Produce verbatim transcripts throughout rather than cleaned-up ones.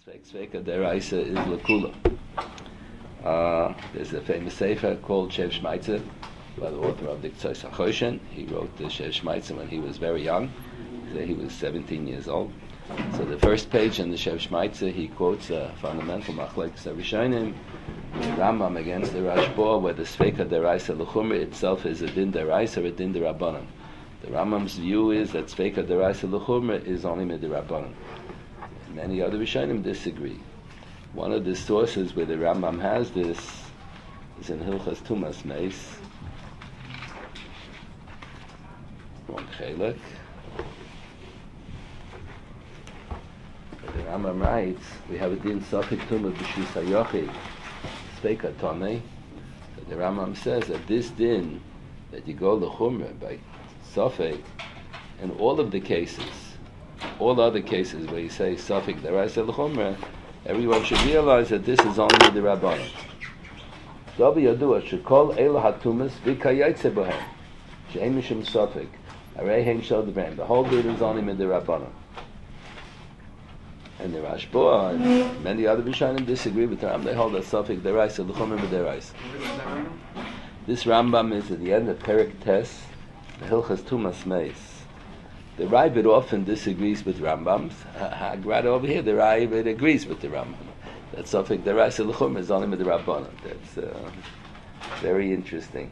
Sveka Deraisa is Lakula. Uh, there's a famous sefer called Shev Shmaitzer by the author of Diktzos HaChoshen. He wrote the Shev Shmaitzer when he was very young. So he was seventeen years old. So the first page in the Shev Shmaitzer, he quotes a fundamental Machlekes HaRishonim, the Rambam against the Rashba, where the Sveka Deraisa L'chumra itself is a din deraisa or a din derabanan. The Rambam's view is that Sveka Deraisa L'chumra is only midirabanan. Many other Rishonim disagree. One of the sources where the Rambam has this is in Hilchas Tumas Meis. Wrong Chelek. The Rambam writes, we have a din Safik Tumah B'Shus HaYochid Sveka Tomei. The Rambam says that this din, that you go l'chumra by Safik, in all of the cases, all other cases where you say Safik Deraisa L'chumra, everyone should realize that this is only the Rabbanon. Davi Yadua should call Eila Hatumas V'Kayaytze Bohem She'em Mishum Safik Arei Hein Shel Devreim. The whole bit is only mid the Rabbanon. And the Rashba and many other Rishonim disagree with the Rambam. They hold that Safik Deraisa L'chumra B'Deraisa. This Rambam is at the end of Perek Tes, the Hilchas Tumas Meis. The Ravid often disagrees with Rambams. Right over here, the Ravid agrees with the Rambam. That Safik Deraisa L'chumra is only with the Rabbanon. That's uh, very interesting.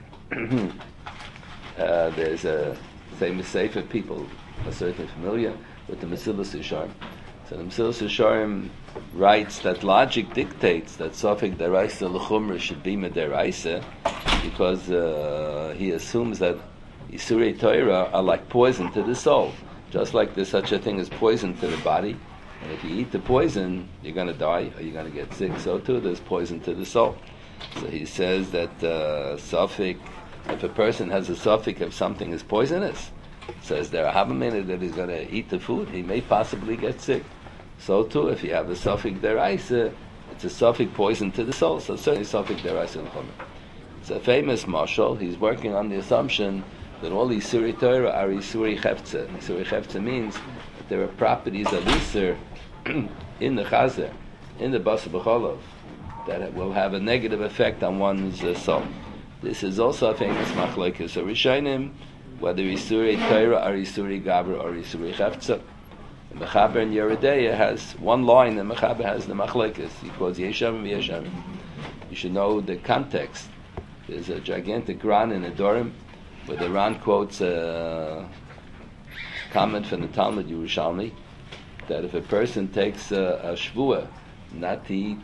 uh, there's a famous sefer, people are certainly familiar with the Mesilas Yesharim. So the Mesilas Yesharim writes that logic dictates that Safik Deraisa L'chumra should be Mederaisa, because uh, he assumes that Isurei Torah are like poison to the soul. Just like there's such a thing as poison to the body, and if you eat the poison, you're going to die or you're going to get sick. So too, there's poison to the soul. So he says that uh, Safik, if a person has a Safik if something is poisonous, says there are a minute that he's going to eat the food, he may possibly get sick. So too, if you have a Safik Deraisa, it's a Safik poison to the soul. So certainly Safik Deraisa L'chumra. It's a famous mashal. He's working on the assumption that all Isurei Torah are Isurei Chefza. Isurei Chefza means that there are properties of Isur in the Chazer, in the Basar B'Cholov, that will have a negative effect on one's uh, soul. This is also a famous Machlekes HaRishonim, whether Isurei Torah are Isurei Gabra or Isurei Chefza. The Mechaber in Yeridea has one line, and Mechaber has the Machlekes. He calls Yeshavim Yeshavim. You should know the context. There's a gigantic Ran in Adorim, where the Ran quotes a comment from the Talmud Yerushalmi that if a person takes a, a shvuah not to eat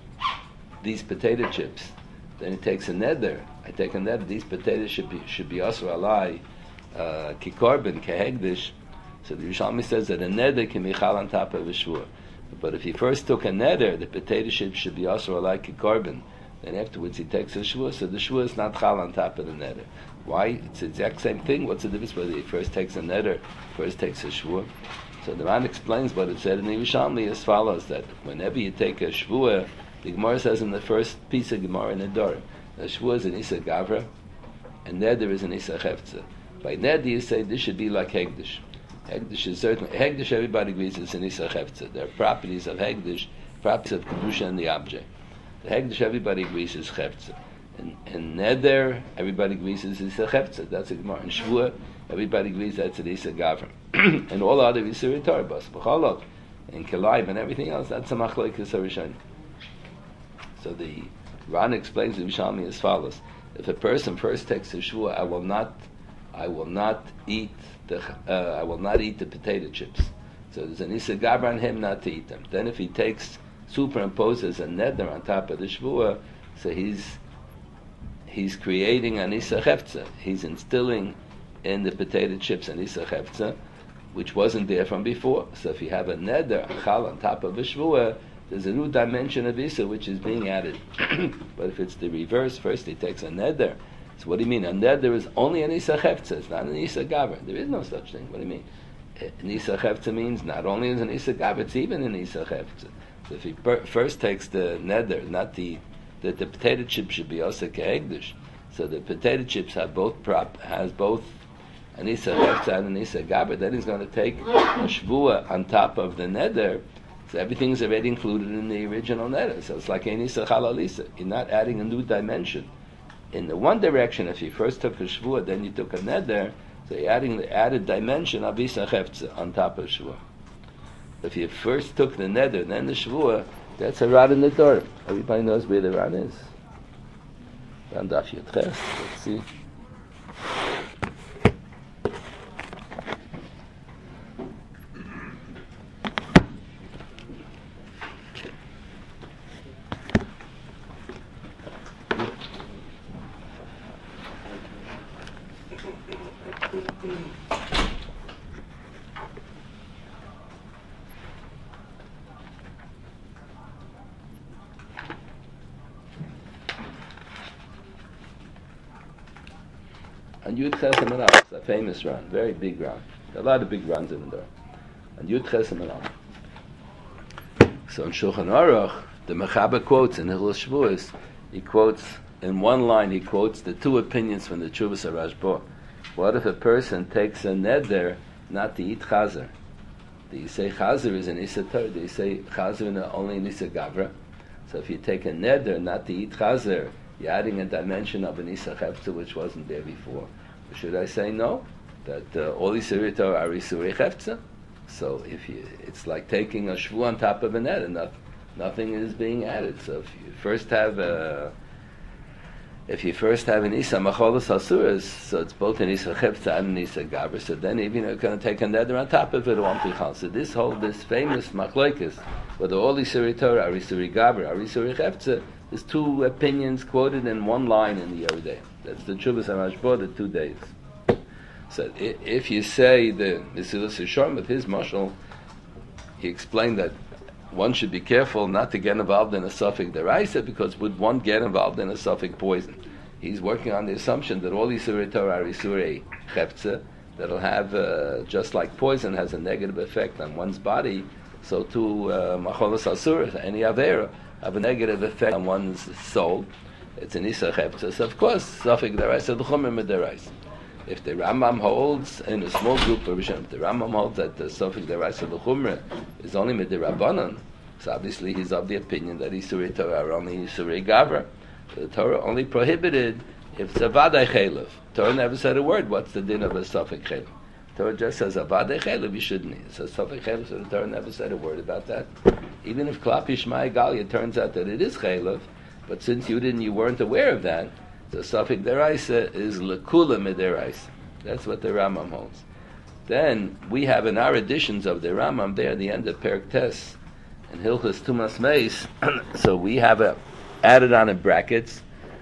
these potato chips, then he takes a neder. I take a neder. These potatoes should be should be asur alai kikorban kehegdish. So the Yerushalmi says that a neder can be chal on top of a shvuah. But if he first took a neder, the potato chips should be asur alai kikorban. Then afterwards he takes a shvuah, so the shvuah is not chal on top of the neder. Why? It's the exact same thing. What's the difference whether he first takes a neder, first takes a shvuah? So the Ran explains what it said in the Yerushalmi as follows, that whenever you take a shvuah, the Gemara says in the first piece of Gemara in the Dorim, the shvuah is an Isa Gavra, and neder is an Isa Chefza. By neder you say this should be like Hegdish. Hegdish is certainly, Hegdish everybody agrees is an Isa Chefza. There are properties of Hegdish, properties of Kedusha in the object. The Hegdish everybody agrees is Chefza. And, and Neder, everybody agrees is Isa Chefza. That's a Gemara. And Shvuah, everybody agrees that's an Isa Gavra. And all other Isurei Torah, Basar B'Cholov, and Kelayim, and everything else, that's a Machlekes HaRishonim. So the Ran explains the Yerushalmi as follows: if a person first takes a Shvuah, I will not, I will not eat the, uh, I will not eat the potato chips. So there's an Isa Gavra on him not to eat them. Then if he takes, superimposes a neder on top of the Shvuah, so he's he's creating an Isa Chefza. He's instilling in the potato chips an Isa Chefza, which wasn't there from before. So if you have a neder, a chal on top of a Shvuah, there's a new dimension of Isa which is being added. But if it's the reverse, first he takes a neder. So what do you mean? A neder is only an Isa Chefza. It's not an Isa Gavra. There is no such thing. What do you mean? An Isa Chefza means not only is an Isa Gavra, it's even an Isa Chefza. So if he per- first takes the neder, not the that the potato chips should be also kehegdish. So the potato chips have both prop has both an Isa Chefza and an Isa Gabra. Then he's going to take a shvuah on top of the neder. So everything's already included in the original neder. So it's like Enisa Chalalisa. You're not adding a new dimension. In the one direction, if you first took a Shvuah, then you took a neder, so you're adding the added dimension of Isa Chefza on top of Shvuah. If you first took the neder, then the Shvuah, that's a rod in the door. Everybody knows where the rod is. Round off your Ches. Let's see. And Yud Chesem and Aleph, a famous run, very big run. There are a lot of big runs in the door. And Yud Chesem and Aleph. So in Shulchan Aruch, the Mechaber quotes in Hilchos Shavuos, he quotes, in one line, he quotes the two opinions from the Tshuvas HaRashba. What if a person takes a neder not to eat chazer? Do you say chazer is an Issa Torah? Do you say chazer only in Issa Gavra? So if you take a neder not to eat chazer, you're adding a dimension of an Issa Chefza which wasn't there before. Or should I say no? That uh, all Issa Torah are Issa Chefza? So if you, it's like taking a shvu on top of a neder, not, nothing is being added. So if you first have a If you first have an Isa Macholas Hasuras, so it's both an Isa Chepta and an Isa Gabra, so then even you're going to take a neder on top of it, it won't be chal. So this whole, this famous Machlokes, whether all Isuri Torah are Isuri Gabra, are Isuri Chepta, there's two opinions quoted in one line in the Yeridei. That's the Tshuvas HaRashba, the two days. So if you say the Mesilas Yesharim with his mashal, he explained that one should be careful not to get involved in a suffix deraisa, because would one get involved in a suffix poison? He's working on the assumption that all Isurei Torah are Isurei Cheptze, that'll have, uh, just like poison has a negative effect on one's body, so too Macholas Asur, any Avera, have a negative effect on one's soul. It's an Isa Cheptze. So of course, suffix deraisa, the Chumim deraisa. If the Rambam holds in a small group of Rishon, if the Rambam holds that the Sofik Deraisa L'Chumra is only Midirabbanan, so obviously he's of the opinion that Isurei Torah are only Isurei Gavra. So the Torah only prohibited if it's a Vadai Chelev. Torah never said a word. What's the din of a Sofik Chelev? Torah just says a Vadai Chelev, you shouldn't eat. So Sofik Chelev, so the Torah never said a word about that. Even if Klap Yishmai Gali, it turns out that it is Chelev, but since you didn't, you weren't aware of that, the suffix deraisa is lekula mideraisa. That's what the Rambam holds. Then we have in our editions of the Rambam there at the end of Perek Tes and Hilchos Tumas Meis. So we have a, added on in brackets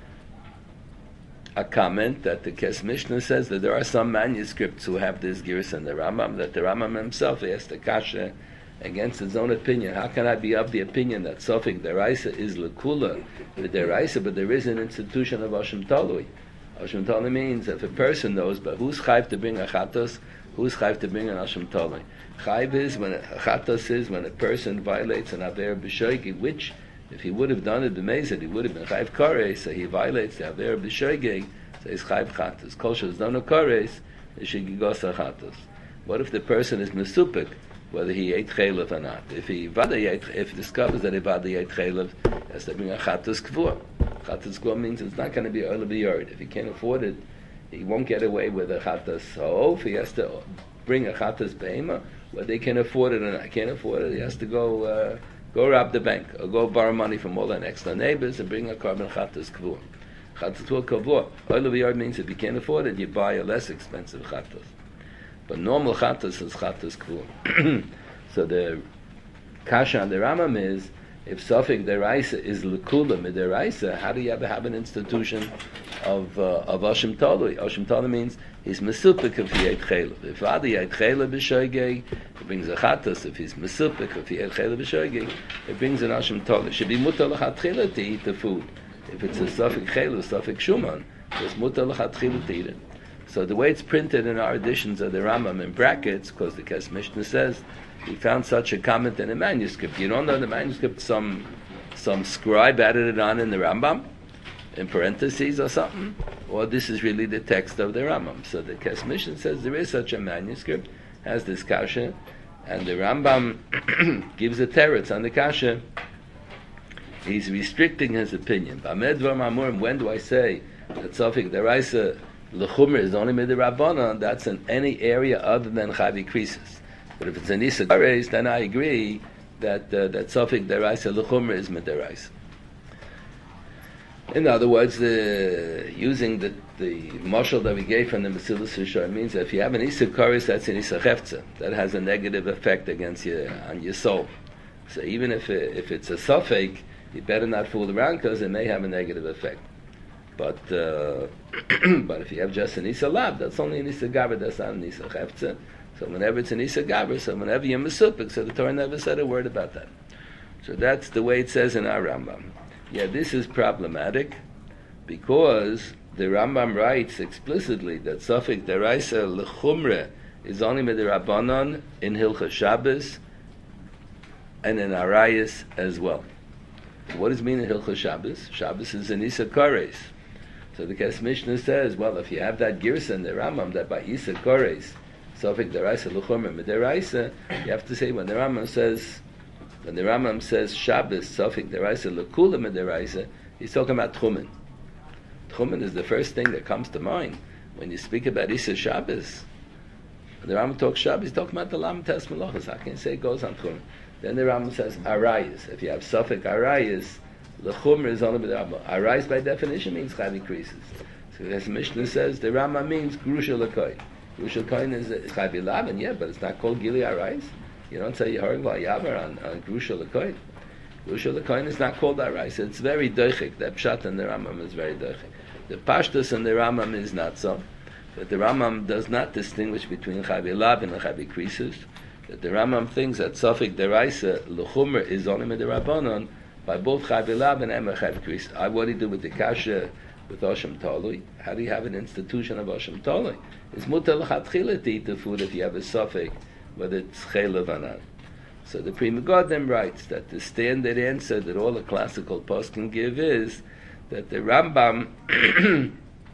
a comment that the Kes Mishnah says that there are some manuscripts who have this giris in the Rambam, that the Rambam himself asked the kasha against his own opinion. How can I be of the opinion that Sofik Deraisa is Lekula with Deraisa, but there is an institution of Hashem Talui? Hashem Talui means if a person knows, but who's chayv to bring a chatos, who's chayv to bring an Hashem Talui? Chayv is when a chatos is when a person violates an Aver B'Shoigi, which if he would have done it b'mezid, he would have been chayv kares, so he violates the Aver B'Shoigi, so he's chayv chatos. Kol shos dano kares, he should gigos chatos. What if the person is mesupik, whether he ate chaylev or not? If he if he discovers that he vada ate chaylev, he has to bring a chatas kvur. Chatas kvur means it's not going to be oil of the yard. If he can't afford it, he won't get away with a chatas ha'of. He has to bring a chatas behema. Whether he can afford it or not, can't afford it, he has to go uh, go rob the bank or go borrow money from all the next door neighbors and bring a carbon chatas kvur. Chatas kvur kavur. Oil of the yard means if you can't afford it, you buy a less expensive chatas. But normal chatas is chatas kvur. So the kasha on the Rambam is, if Sofik deraisa is lekula mideraisa, how do you ever have an institution of uh, of Hashem Talui? Hashem Talui means he's mesupik if he ate chaylev. If Adi ate chaylev b'shoigeg, it brings a chatas. If he's mesupik if he ate chaylev b'shoigeg, it brings an Hashem Talui. It should be mutar l'chatchila to eat the food. If it's a Sofik chaylev, Sofik shuman, it's mutar l'chatchila to eat it. So the way it's printed in our editions of the Rambam in brackets, because the Kes Mishnah says, he found such a comment in a manuscript. You don't know the manuscript, some some scribe added it on in the Rambam, in parentheses or something, or this is really the text of the Rambam. So the Kes Mishnah says there is such a manuscript, has this kasha, And the Rambam gives a teretz on the kasha. He's restricting his opinion. When do I say that Sofik Deraisa L'chumra is only midirabbanan? That's in any area other than Chavi Krisis. But if it's an Isa Gares, then I agree that uh, that Sofik Deraisa L'chumra is midiraisa. In other words, the, using the the mashal that we gave from the Mesilas Yesharim means that if you have an Isa Kares, that's an Isa Chefza. That has a negative effect against your on your soul. So even if it, if it's a Sofik, you better not fool around because it may have a negative effect. But uh, but if you have just an Isa Lab, that's only an Isa Gaber, that's not an Isa Chefza. So whenever it's an Isa Gaber, so whenever you're Mesupik, so the Torah never said a word about that. So that's the way it says in our Rambam. Yeah, this is problematic because the Rambam writes explicitly that Sofik Deraisa L'chumra is only Midirabbanan in Hilchas Shabbos and in Arayas as well. So what does it mean in Hilchas Shabbos? Shabbos is an Isa Kores. So the Kes Mishnah says, well, if you have that girsa in the Rambam that by Isa Kores, Sofik Deraisa L'chumra Midiraisa, you have to say when the Rambam says, when the Rambam says Shabbos Sofik Deraisa L'kula Midiraisa, he's talking about Tchumen. Tchumen is the first thing that comes to mind when you speak about Isa Shabbos. When the Rambam talks Shabbos, he's talking about the Lam Tes Melachos. I can say it goes on Tchumen. Then the Rambam says Arayas. If you have Sofik Arayas, L'chumra is only B'Rambam. Arayas by definition means Chavi Krisis. So as Mishnah says, the Rambam means Grusha L'Koy. Grusha L'Koy is Chavi Lavan, yeah, but it's not called Gili Arayas. You don't say Yeharg V'Yavar on, on Grusha L'Koy. Grusha L'Koy is not called Arayas. It's very doichik. The Pshat in the Rambam is very doichik. The Pashtus in the Rambam is not so. But the Rambam does not distinguish between Chavi Lavan and Chavi Krisis. That the Rambam thinks that Sofik Deraisa L'chumra is only Midirabbanan by both Chavi Lavan and Chavi Krisis. What do you do with the kasha with Oshem Tolui? How do you have an institution of Oshem Tolui? It's mutar l'chatchila to eat the food if you have a Sofik, whether it's chaylev or not. So the Pri Megadim writes that the standard answer that all the classical posts can give is that the Rambam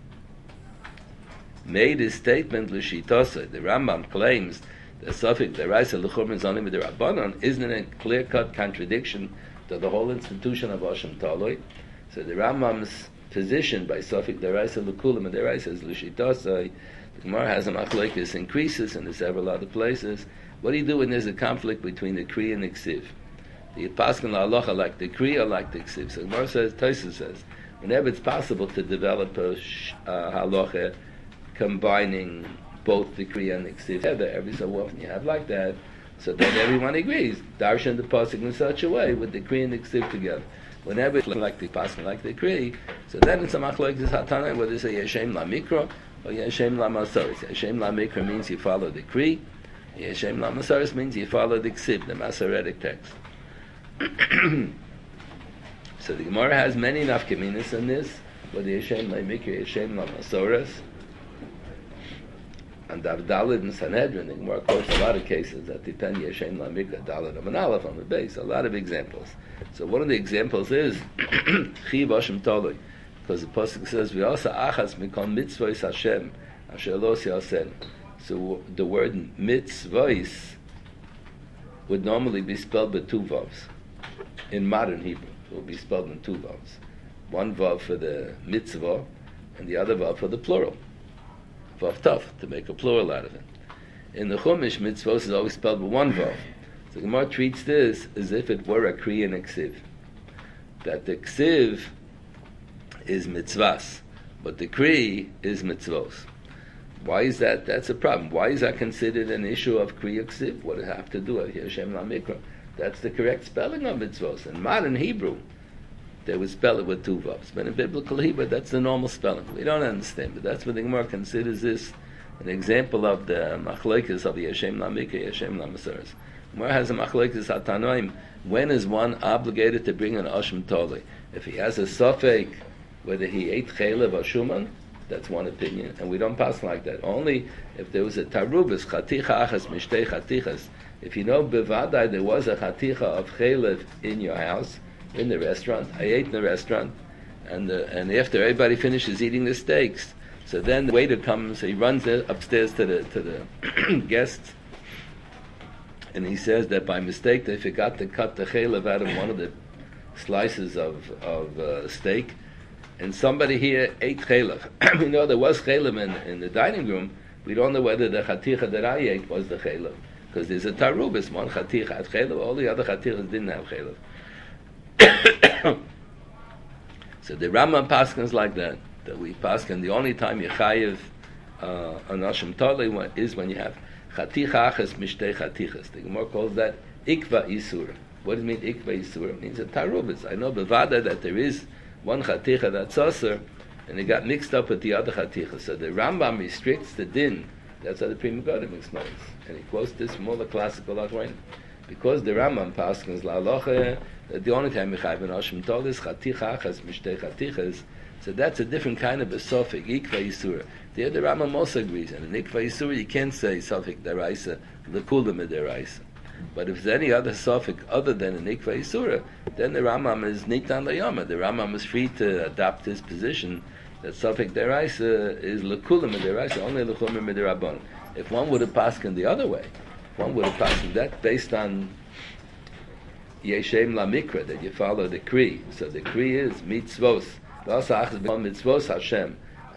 made his statement l'shitosah. The Rambam claims that Sofik Deraisa L'chumra is only Midirabbanan isn't a clear-cut contradiction to the whole institution of Oshem Toloi. So the Rambam's position by Sofik Deraisa L'kula Midiraisa is l'shitosah. The Gemara has a machlokes increases and there's several other places. What do you do when there's a conflict between the Kri and the Ksiv? The Paskin La'alocha like the Kri or like the Ksiv? So the Gemara says, Tosfos says, whenever it's possible to develop a uh, halacha combining both the Kri and the Ksiv together, every so often you have like that, so then everyone agrees. Darshan the Pasuk in such a way with the Kri and the Ksiv together. Whenever it's like the Pasuk like the Kri, so then it's a machlokes hatana whether it's a Yeshem La Mikra or Yeshem La Masoris. Yeshem La Mikra means you follow the Kri. Yeshem La Masoris means you follow the Ksiv, the Masoretic text. So the Gemara has many nafkaminas in this, whether Yeshem La Mikra, Yeshem La Masoris. And David and Sanhedrin, the Gemara quotes a lot of cases that depend Yeshem La Mikra, Dalet and Aleph on the base, a lot of examples. So one of the examples is Chiv Oshem Toloi, because the Pasuk says, we also achas mikol mitzvos Hashem, asher lo yaseh. So the word mitzvos would normally be spelled with two vavs. In modern Hebrew, it will be spelled in two vavs. One vav for the mitzvah, and the other vav for the plural. Vav taf, to make a plural out of it. In the Chumash, mitzvos is always spelled with one vav. So the Gemara treats this as if it were a Kri and a Ksiv. That the Ksiv is mitzvahs, but the Kri is mitzvos. Why is that? That's a problem. Why is that considered an issue of Kri or Ksiv? What does it have to do with Yeshem La Mikra? That's the correct spelling of mitzvos. In modern Hebrew, they would spell it with two vavs. But in biblical Hebrew, that's the normal spelling. We don't understand, but that's what the Gemara considers this an example of the machlokes of Yeshem La Mikra, Yeshem La Masoris. Gemara has a machlokes hatanoim. When is one obligated to bring an Oshem Toloi? If he has a sofek whether he ate chaylev or shuman, that's one opinion, and we don't pass like that. Only if there was a tarubas, chaticha achas, mishtei chatichas. If you know bevadai there was a chaticha of chaylev in your house, in the restaurant, I ate in the restaurant, and uh, and after everybody finishes eating the steaks, so then the waiter comes, he runs upstairs to the to the guests, And he says that by mistake they forgot to cut the chaylev out of one of the slices of of uh, steak, and somebody here ate chaylev. We know there was chaylev in, in the dining room. We don't know whether the chaticha that I ate was the chaylev, because there's a tarubis. One chaticha had chaylev, all the other chatichas didn't have chaylev. So the Rambam paskins like that. That we paskin the only time you chayiv uh, an asham tali is when you have chaticha achas mishtei chatichas. The Gemara calls that ikva isura. What does it mean ikva isura? It means a tarubis. I know bevada that there is one chaticha that's aser, and it got mixed up with the other chaticha. So the Rambam restricts the din. That's how the Pri Megadim explains, and he quotes this from all the classical Achronim. Because the Rambam paskins la halacha that the only time you chayiv an asham tali is chaticha achas mishtei chatichas. So that's a different kind of a suffix, ikva yisura. The other Rambam also agrees, and in ikva yisura you can't say suffix deraisa, lekulim deraisa. But if there's any other suffix other than an ikva yisura, then the Rambam is nitan layama. The Rambam is free to adopt his position that suffix deraisa is lekulim deraisa, only lekulim derabon. If one would have paskin the other way, one would have paskin that based on yeshem la mikra, that you follow the kri. So the kri is mitzvos. So mitzvos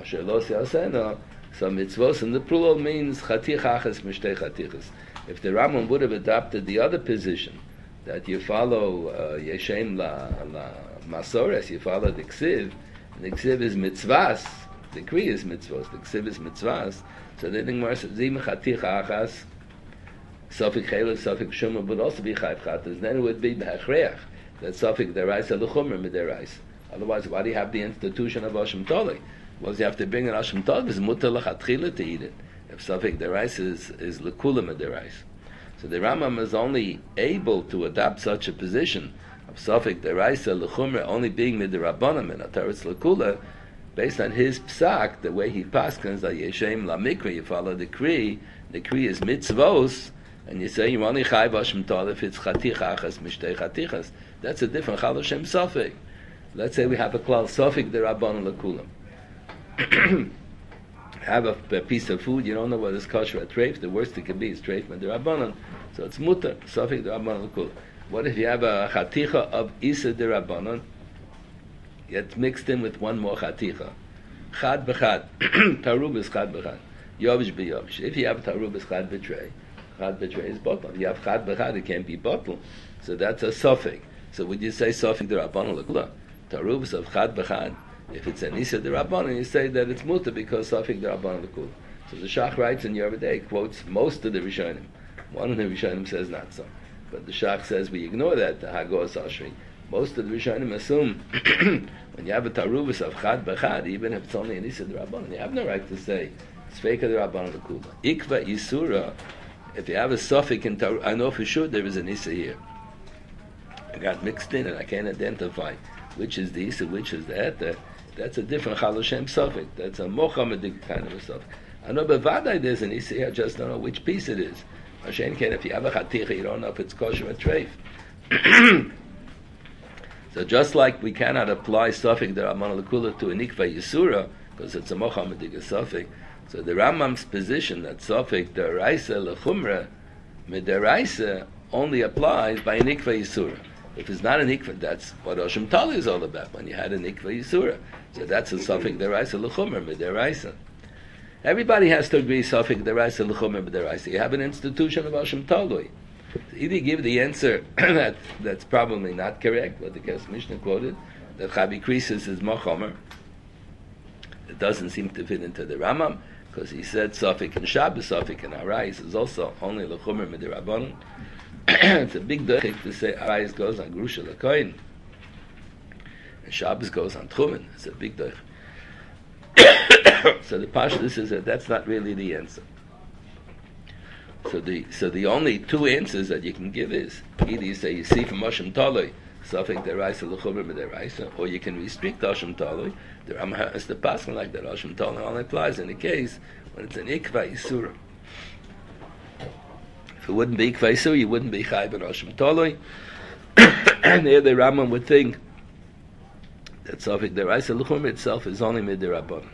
in the plural means chaticha achas mishtei chatichas. If the Rambam would have adopted the other position, that you follow uh, yeshem la, la masores, you follow the ksiv, and the ksiv is mitzvahs, the kri is mitzvos, the ksiv is mitzvahs, so then the Gemara says, zim chaticha achas, sofik chaylev, sofik shumah, would also be chayv chatas, then it would be b'hachreach, that sofik deraisa l'chumra mideraisa. Otherwise, why do you have the institution of Asham Toli? Well, you have to bring an Asham Toli, it's mutter l'chatchila to eat it. If Safik Derais is, is l'kulam Derais. So the Rambam is only able to adopt such a position of Safik Derais l'chumra only being midrabanan and ataretz l'kula, based on his psak, the way he paskins that yeshem la mikra, you follow the kri, the kri is mitzvos, and you say you only chayv Asham Toli if it's chaticha achas mishtei chatichas. That's a different chal Hashem Safik. Let's say we have a klal sofik derabbanan lekulam. Have a, a piece of food, you don't know whether it's kosher or treif. The worst it can be is treif and derabbanan. So it's mutter sofik derabbanan lekulam. What if you have a chaticha of isa derabbanan, yet mixed in with one more chaticha? Chad b'chad, tarub is chad b'chad. Yovish b'yovish. If you have tarub is chad b'trei, chad b'trei is bottle. You have chad b'chad, it can't be bottle. So that's a sofik. So would you say sofik derabbanan lekulam? Tarubas of chad b'chad. If it's an isa derabbanan, you say that it's mutter because safik derabbanan l'kul. So the Shach writes in Yoreh Day, quotes most of the Rishonim. One of the Rishonim says not so, but the Shach says we ignore that. The Hagos Ashri. Most of the Rishonim assume when you have a tarubas of chad b'chad, even if it's only an isa derabbanan, you have no right to say sfeika derabbanan l'kul. Ikva isura. If you have a safik in tarubas, I know for sure there is an isa here. I got mixed in and I can't identify which is the Isa, which is the Eta. That's a different Chal Hashem Sofik. That's a Mochammedic kind of a Sofik. I know Bevadai there's an Isa, I just don't know which piece it is. Hashem can, if you have a Chaticha, you don't know if it's kosher or treif. So just like we cannot apply Sofik the Ramana L'Kula to a Nikva Yisura, because it's a Mochammedic Sofik, so the Rambam's position that Sofik the Raisa L'Chumra, Midaraisa, only applies by a Nikva Yisura. If it's not an ikva, that's what Asham Tali is all about, when you had an ikva yisura. So that's a suffix deraisa l'chumer mideraisa. Everybody has to agree suffix deraisa l'chumer mideraisa. You have an institution of Asham Tali. So either give the answer that that's probably not correct, what the Kes Mishnah quoted, that Chavi Krisis is mochomer. It doesn't seem to fit into the Ramam, because he said suffix and Shabbos, suffix and Arais is also only l'chumer miderabanan. It's a big dochik to say Arayis goes on Grusha L'Koyin and Shabbos goes on Tchumen. It's a big dochik. So the Pashtus is that that's not really the answer. So the so the only two answers that you can give is either you say you see from Asham Taloi Safek Deraisa L'Chumer Mideraisa, or you can restrict Asham Taloi. The Ramah has the passing like that. Asham Taloi only applies in the case when it's an Ikva Yisura. If it wouldn't be Ikvaisu, you wouldn't be Chayv and Asham Toloi. And there the Rambam would think that Safik Deraisa L'Chumra itself is only Midirabbanan.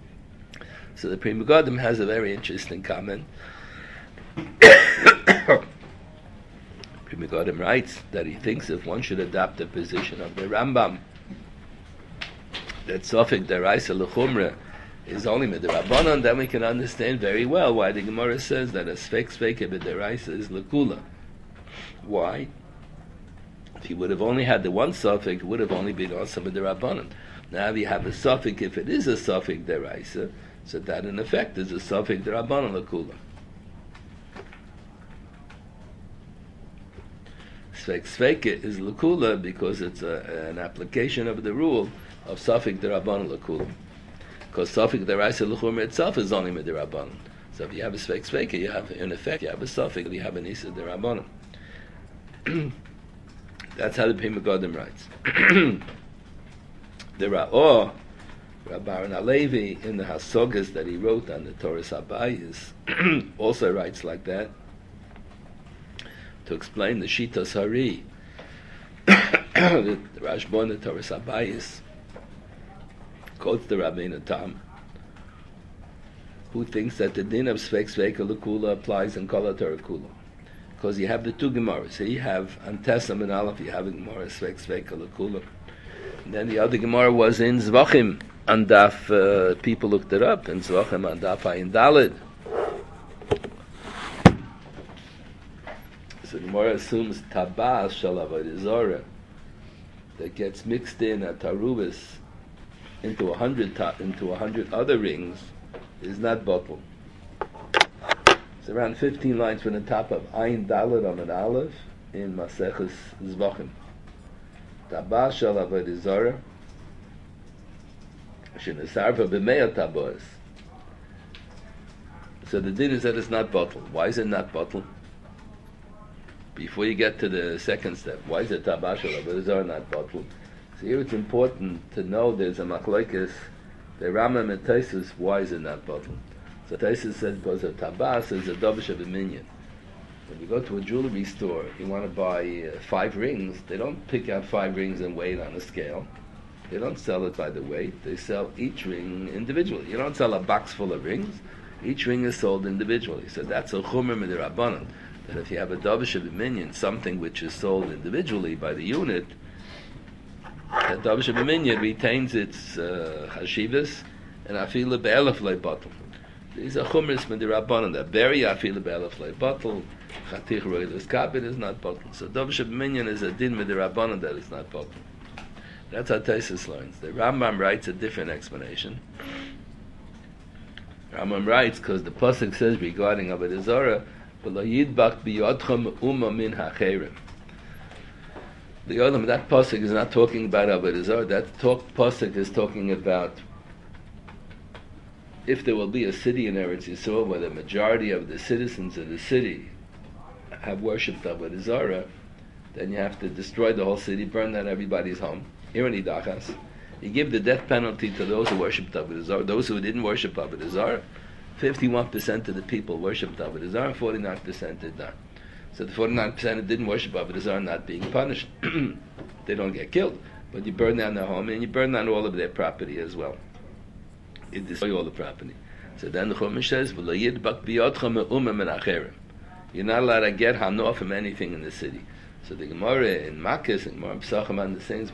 So the Pri Megadim has a very interesting comment. Pri Megadim writes that he thinks if one should adopt the position of the Rambam, that Sofik Deraisa L'chumra is only Midrabanan, then we can understand very well why the Gemara says that a Sfek Sfeke B'Deraisa is L'kula. Why? If he would have only had the one Sofik, it would have only been also Midrabanan. Now if you have a Sofik, if it is a Sofik Deraisa, so that in effect is a Sofik Derabanan L'kula. Sfek Sfeke is L'kula because it's a, an application of the rule of Safik Derabanan L'kula. Because Safik Deraisa L'chumra itself is only Midirabanan. So if you have a Sfek Sfeke, you have, in effect, you have a Safik, you have an Isa Derabanan. That's how the Pri Megadim writes. The Ra'or, Rabbi Aaron Halevi, in the Hasogas that he wrote on the Torah Sabayis, also writes like that, to explain the Shitas Hari, the Rashbon, the Torah Sabayis, quotes the Rabbeinu Tam, who thinks that the din of Sfek Sveka L'Kula applies in Kol HaTorah Kula. Because you have the two Gemaras. So you have Antesam and Aleph, you have a Gemara Sfek Sveka L'Kula. And then the other Gemara was in Zvachim, and Daf, uh, people looked it up, in Zvachim and Daf Ayin Daled. So the Gemara assumes Tabas Shal Avodah Zorah that gets mixed in at Tarubis into a hundred ta- into a hundred other rings is not bottle. It's around fifteen lines from the top of Ayin Daled on an Aleph in Maseches Zvachim. Tabas Shal Avodah Zorah Shenasarva b'mei tabos. So the din is that it's not bottle. Why is it not bottle? Before you get to the second step, why is it Tabas Shal Avodah Zorah not bottle? So here it's important to know there's a machlokes, the Rambam and Taisus, why is it not bottle? So Taisus says because of Tabas is a dovish of a minion. When you go to a jewelry store, you want to buy uh, five rings, they don't pick out five rings and weigh it on a scale. They don't sell it by the weight, they sell each ring individually. You don't sell a box full of rings, each ring is sold individually. So that's a chumr midirabanan, that if you have a dovish of a minion, something which is sold individually by the unit, that Davish B'Minyan retains its uh, Hashivas and Afila Be'elef Le'Batel. These are Chumris M'Dirabbanan, that Beri Afila Be'elef Le'Batel, Chatich Roilis Kabit is not Batel. So Davish B'Minyan is a Din M'Dirabbanan that is not Batel. That's how Taisus learns. The Rambam writes a different explanation. Rambam writes, because the Pasuk says regarding Avodah Zarah, V'lo yidbak b'yodchem umma min ha'cherim. The Olam, that pasuk is not talking about Avodah Zarah. That talk pasuk is talking about if there will be a city in Eretz Yisrael where the majority of the citizens of the city have worshipped Avodah Zarah, then you have to destroy the whole city, burn down everybody's home. Here in Idachas, you give the death penalty to those who worshipped Avodah Zarah. Those who didn't worship Avodah Zarah, fifty-one percent of the people worshipped Avodah Zarah, forty-nine percent did not. So the forty-nine percent that didn't worship Avodah Zarah are not being punished. They don't get killed, but you burn down their home and you burn down all of their property as well. You destroy all the property. So then the Chumash says, you're not allowed to get hanoah from anything in the city. So the Gemara in Makkos and Gemara Pesachim understands,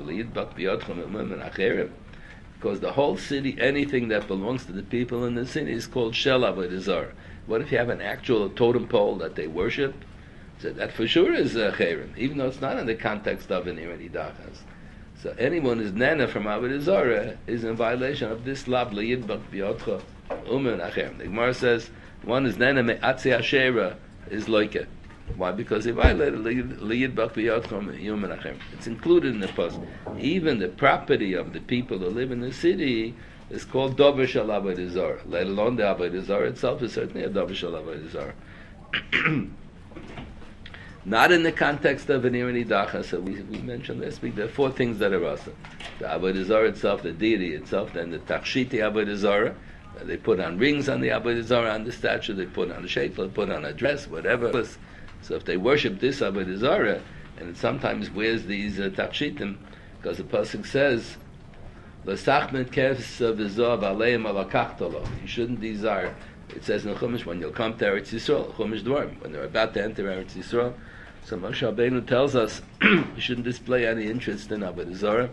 because the whole city, anything that belongs to the people in the city is called Shel Avodah Zarah. What if you have an actual totem pole that they worship? So that for sure is uh, Cherem, even though it's not in the context of an Irani Dachas. So anyone who's nana from Avodah Zarah is in violation of this lab liyidbak biyotcha umen acherem. The Gemara says one is nana me'atzi ashera is loike. Why? Because he violated liyidbak biyotcha umen acherem. It's included in the post. Even the property of the people who live in the city is called dover shel Avodah Zarah. Let alone the Avodah Zarah itself is certainly a dover shel Avodah Zarah. Not in the context of an Irani Dacha, so we, we mentioned this week, there are four things that are awesome. The Avodah Zarah itself, the deity itself, then the Tachshiti Avodah Zarah, they put on rings on the Avodah Zarah, on the statue, they put on a shape, they put on a dress, whatever. So if they worship this Avodah Zarah, and it sometimes wears these uh, Tachshitim, because the Pasuk says, L'sachmet kefs v'zov aleim alakachtolo. You shouldn't desire. It says in the Chumash, when you'll come to Eretz Yisrael, Chumash Dvarim, when they're about to enter Eretz Yisrael, So Moshe Rabbeinu tells us you shouldn't display any interest in Avodah Zarah.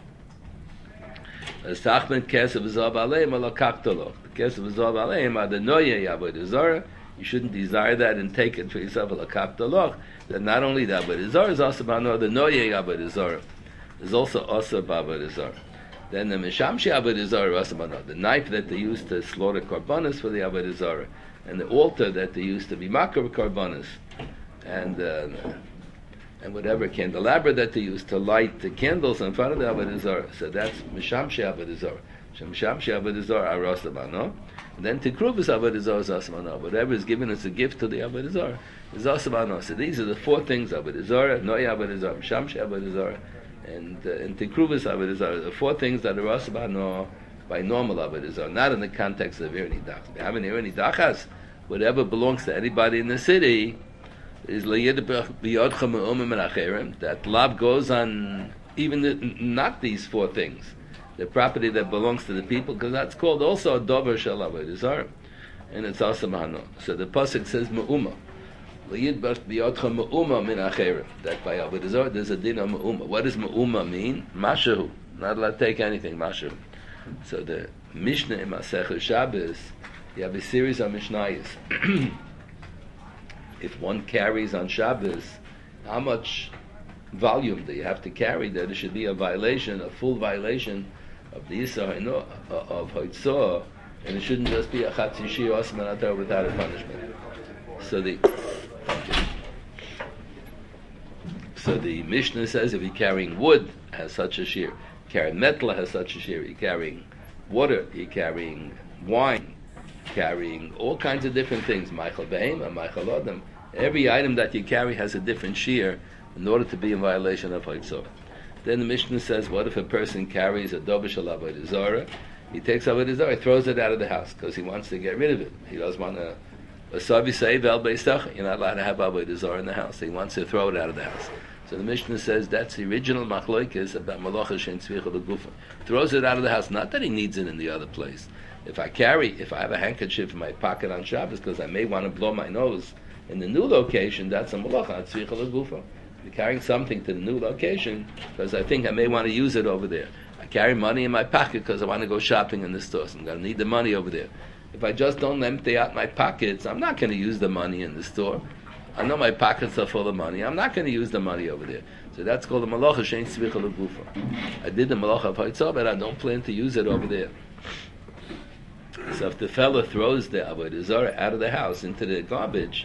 As Tachman Kesav Zav Aleim ala Kaktolo. The Kesav Zav Aleim are the Noye Avodah Zarah. You shouldn't desire that and take it for yourself ala Kaktolo. That not only the Avodah Zarah is also about the Noye Avodah Zarah. There's also also Avodah Zarah. Then the Mishamshi Avodah Zarah also about the knife that they used to slaughter korbanos for the Avodah Zarah, and the altar that they used to be makar korbanos, and uh, and whatever candelabra that they used to light the candles in front of the Avodah Zarah. So that's Mishamshi Avodah Zarah. Mishamshi Avodah Zarah are Rasabano. And then Tikruvas Avodah Zarah is Asmano. Whatever is given as a gift to the Avodah Zarah is Asmano. So these are the four things: Avodah Zarah, Noya Avodah Zarah, Mishamshi Avodah Zarah, and uh, and Tikruvas Avodah Zarah. The four things that are Rasabano by normal Avodah Zarah, not in the context of Irni Dachas. They have an Irni Dachas. Whatever belongs to anybody in the city is that love goes on even the, not these four things, the property that belongs to the people, because that's called also a dover shel avodah zarah, and it's also mahano. So the pasuk says me'uma, that by avodah zarah there's a din of me'uma. What does me'uma mean? Mashahu, not allowed to take anything. Mashahu. So the Mishnah in Masechah Shabbos, you have a series of Mishnayos. If one carries on Shabbos, how much volume do you have to carry that it should be a violation, a full violation of the Yisra of Hoitzah, and it shouldn't just be a Chatzi Shir Osman without a punishment. So the so the Mishnah says if you're carrying wood, has such a shear. Carrying metal has such a shear. You're carrying water, you're carrying wine, carrying all kinds of different things. Michael Behem and Michael Adam. Every item that you carry has a different shear in order to be in violation of Hoitzah. Then the Mishnah says, what if a person carries a dovish avodah zarah? He takes avodah zarah, he throws it out of the house because he wants to get rid of it. He doesn't want to. You're not allowed to have avodah zarah in the house. He wants to throw it out of the house. So the Mishnah says that's the original machloikis about malacha shein tzvicha l'gufa. Throws it out of the house, not that he needs it in the other place. If I carry, if I have a handkerchief in my pocket on Shabbos because I may want to blow my nose in the new location, that's a malacha tzvicha l'gufa. You're carrying something to the new location because I think I may want to use it over there. I carry money in my pocket because I want to go shopping in the stores. I'm going to need the money over there. If I just don't empty out my pockets, I'm not going to use the money in the store. I know my pockets are full of money. I'm not going to use the money over there. So that's called the malacha shein tzvicha l'gufa. I did the malacha of Hoitzah, but I don't plan to use it over there. So if the fellow throws the avodah zarah out of the house into the garbage,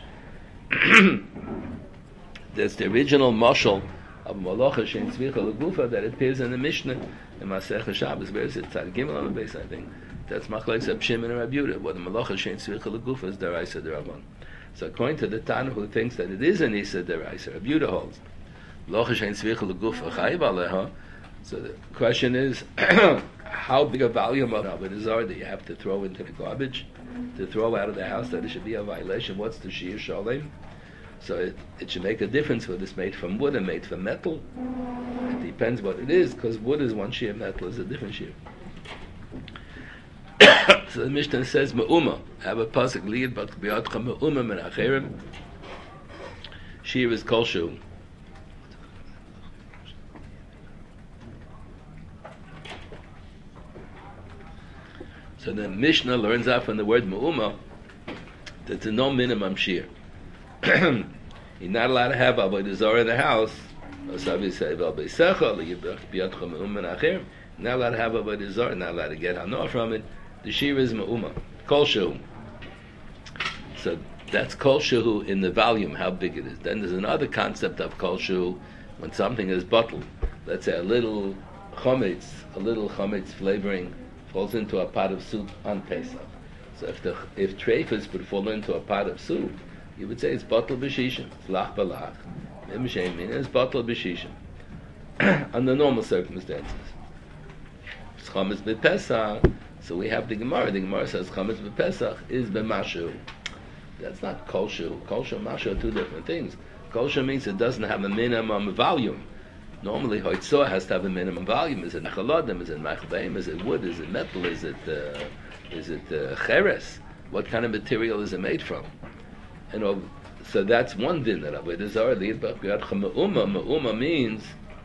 that's the original mashal of malacha shein tzvicha l'gufa that appears in the Mishnah in Masechah Shabbos. Where is it? Tzad Gimel on the base, I think. That's machlokes of Shimon and Rabbi Yehuda. What the malacha shein tzvicha l'gufa is deraisa derabban. So according to the Tana who thinks that it is an Isa deraisa, Rabbi Yehuda holds malacha shein tzvicha l'gufa chayiv aleha. So the question is, how big a volume of avodah zarah do you have to throw into the garbage, to throw out of the house, that it should be a violation? What's the shir shalem? So it, it should make a difference whether it's made from wood or made from metal. It depends what it is, because wood is one shear, metal is a different shear. So the Mishnah says, Me'uma, have a pasuk lied, but b'yadcha me'uma min acherim. Shear is kolshu. So the Mishnah learns out from the word Me'uma that there's no minimum shear. You're not allowed to have avodah zarah in the house. Not allowed to have avodah zarah. Not allowed to get hanor from it. The shear is me'uma, kol shehu. So that's kol shehu in the volume, how big it is. Then there's another concept of kol shehu when something is bottled. Let's say a little chometz, a little chometz flavoring falls into a pot of soup on Pesach. So if the if treifas would fall into a pot of soup, you would say it's bottle b'shishim, it's lach balach. It's bottle b'shishim under normal circumstances. It's chametz b'Pesach. So we have the Gemara. The Gemara says chametz b'Pesach is b'mashu. That's not kol shehu. Kol shehu and mashu are two different things. Kol shehu means it doesn't have a minimum volume. Normally, Hoitzah has to have a minimum volume. Is it nachalodim? Is it machbeim? Is it wood? Is it metal? Is it uh, is it uh, cheres? What kind of material is it made from? And uh, so that's one din that avodah zarah. The yidbach b'yadcha me'uma. Me'uma means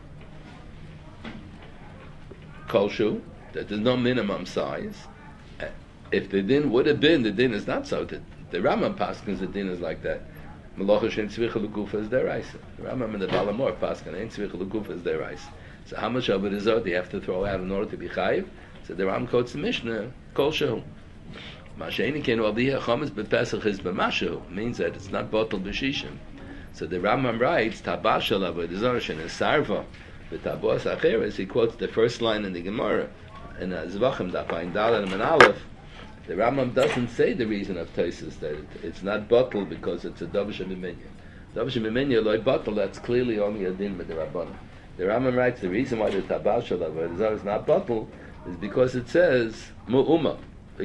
kolshu, that there's no minimum size. If the din would have been, the din is not so. The, the Rambam paskins, the din is like that. Malacha shein tzvicha l'gufa is deraisa. The Rambam and the Balamor paskin ain't tzvicha l'gufa is deraisa. So how much of it is out? They have to throw out in order to be chayiv. So the Rambam quotes the Mishnah kolshu. Masheini ken aldiha chametz b'pesach is b'mashu means that it's not bottled b'shishim. So the Rambam writes tabashal avodah zarah shein sarva v'tabos acheres. He quotes the first line in the Gemara in Zvachim Dafayin Dalet and Aleph. The Rambam doesn't say the reason of Taisus that it, it's not bottled because it's a Davish B'Minya. Davish B'Minya loy bottled. That's clearly only a din with the Rabbanan. The Rambam writes the reason why the tabashal avodah zarah is not bottled is because it says mu'uma. So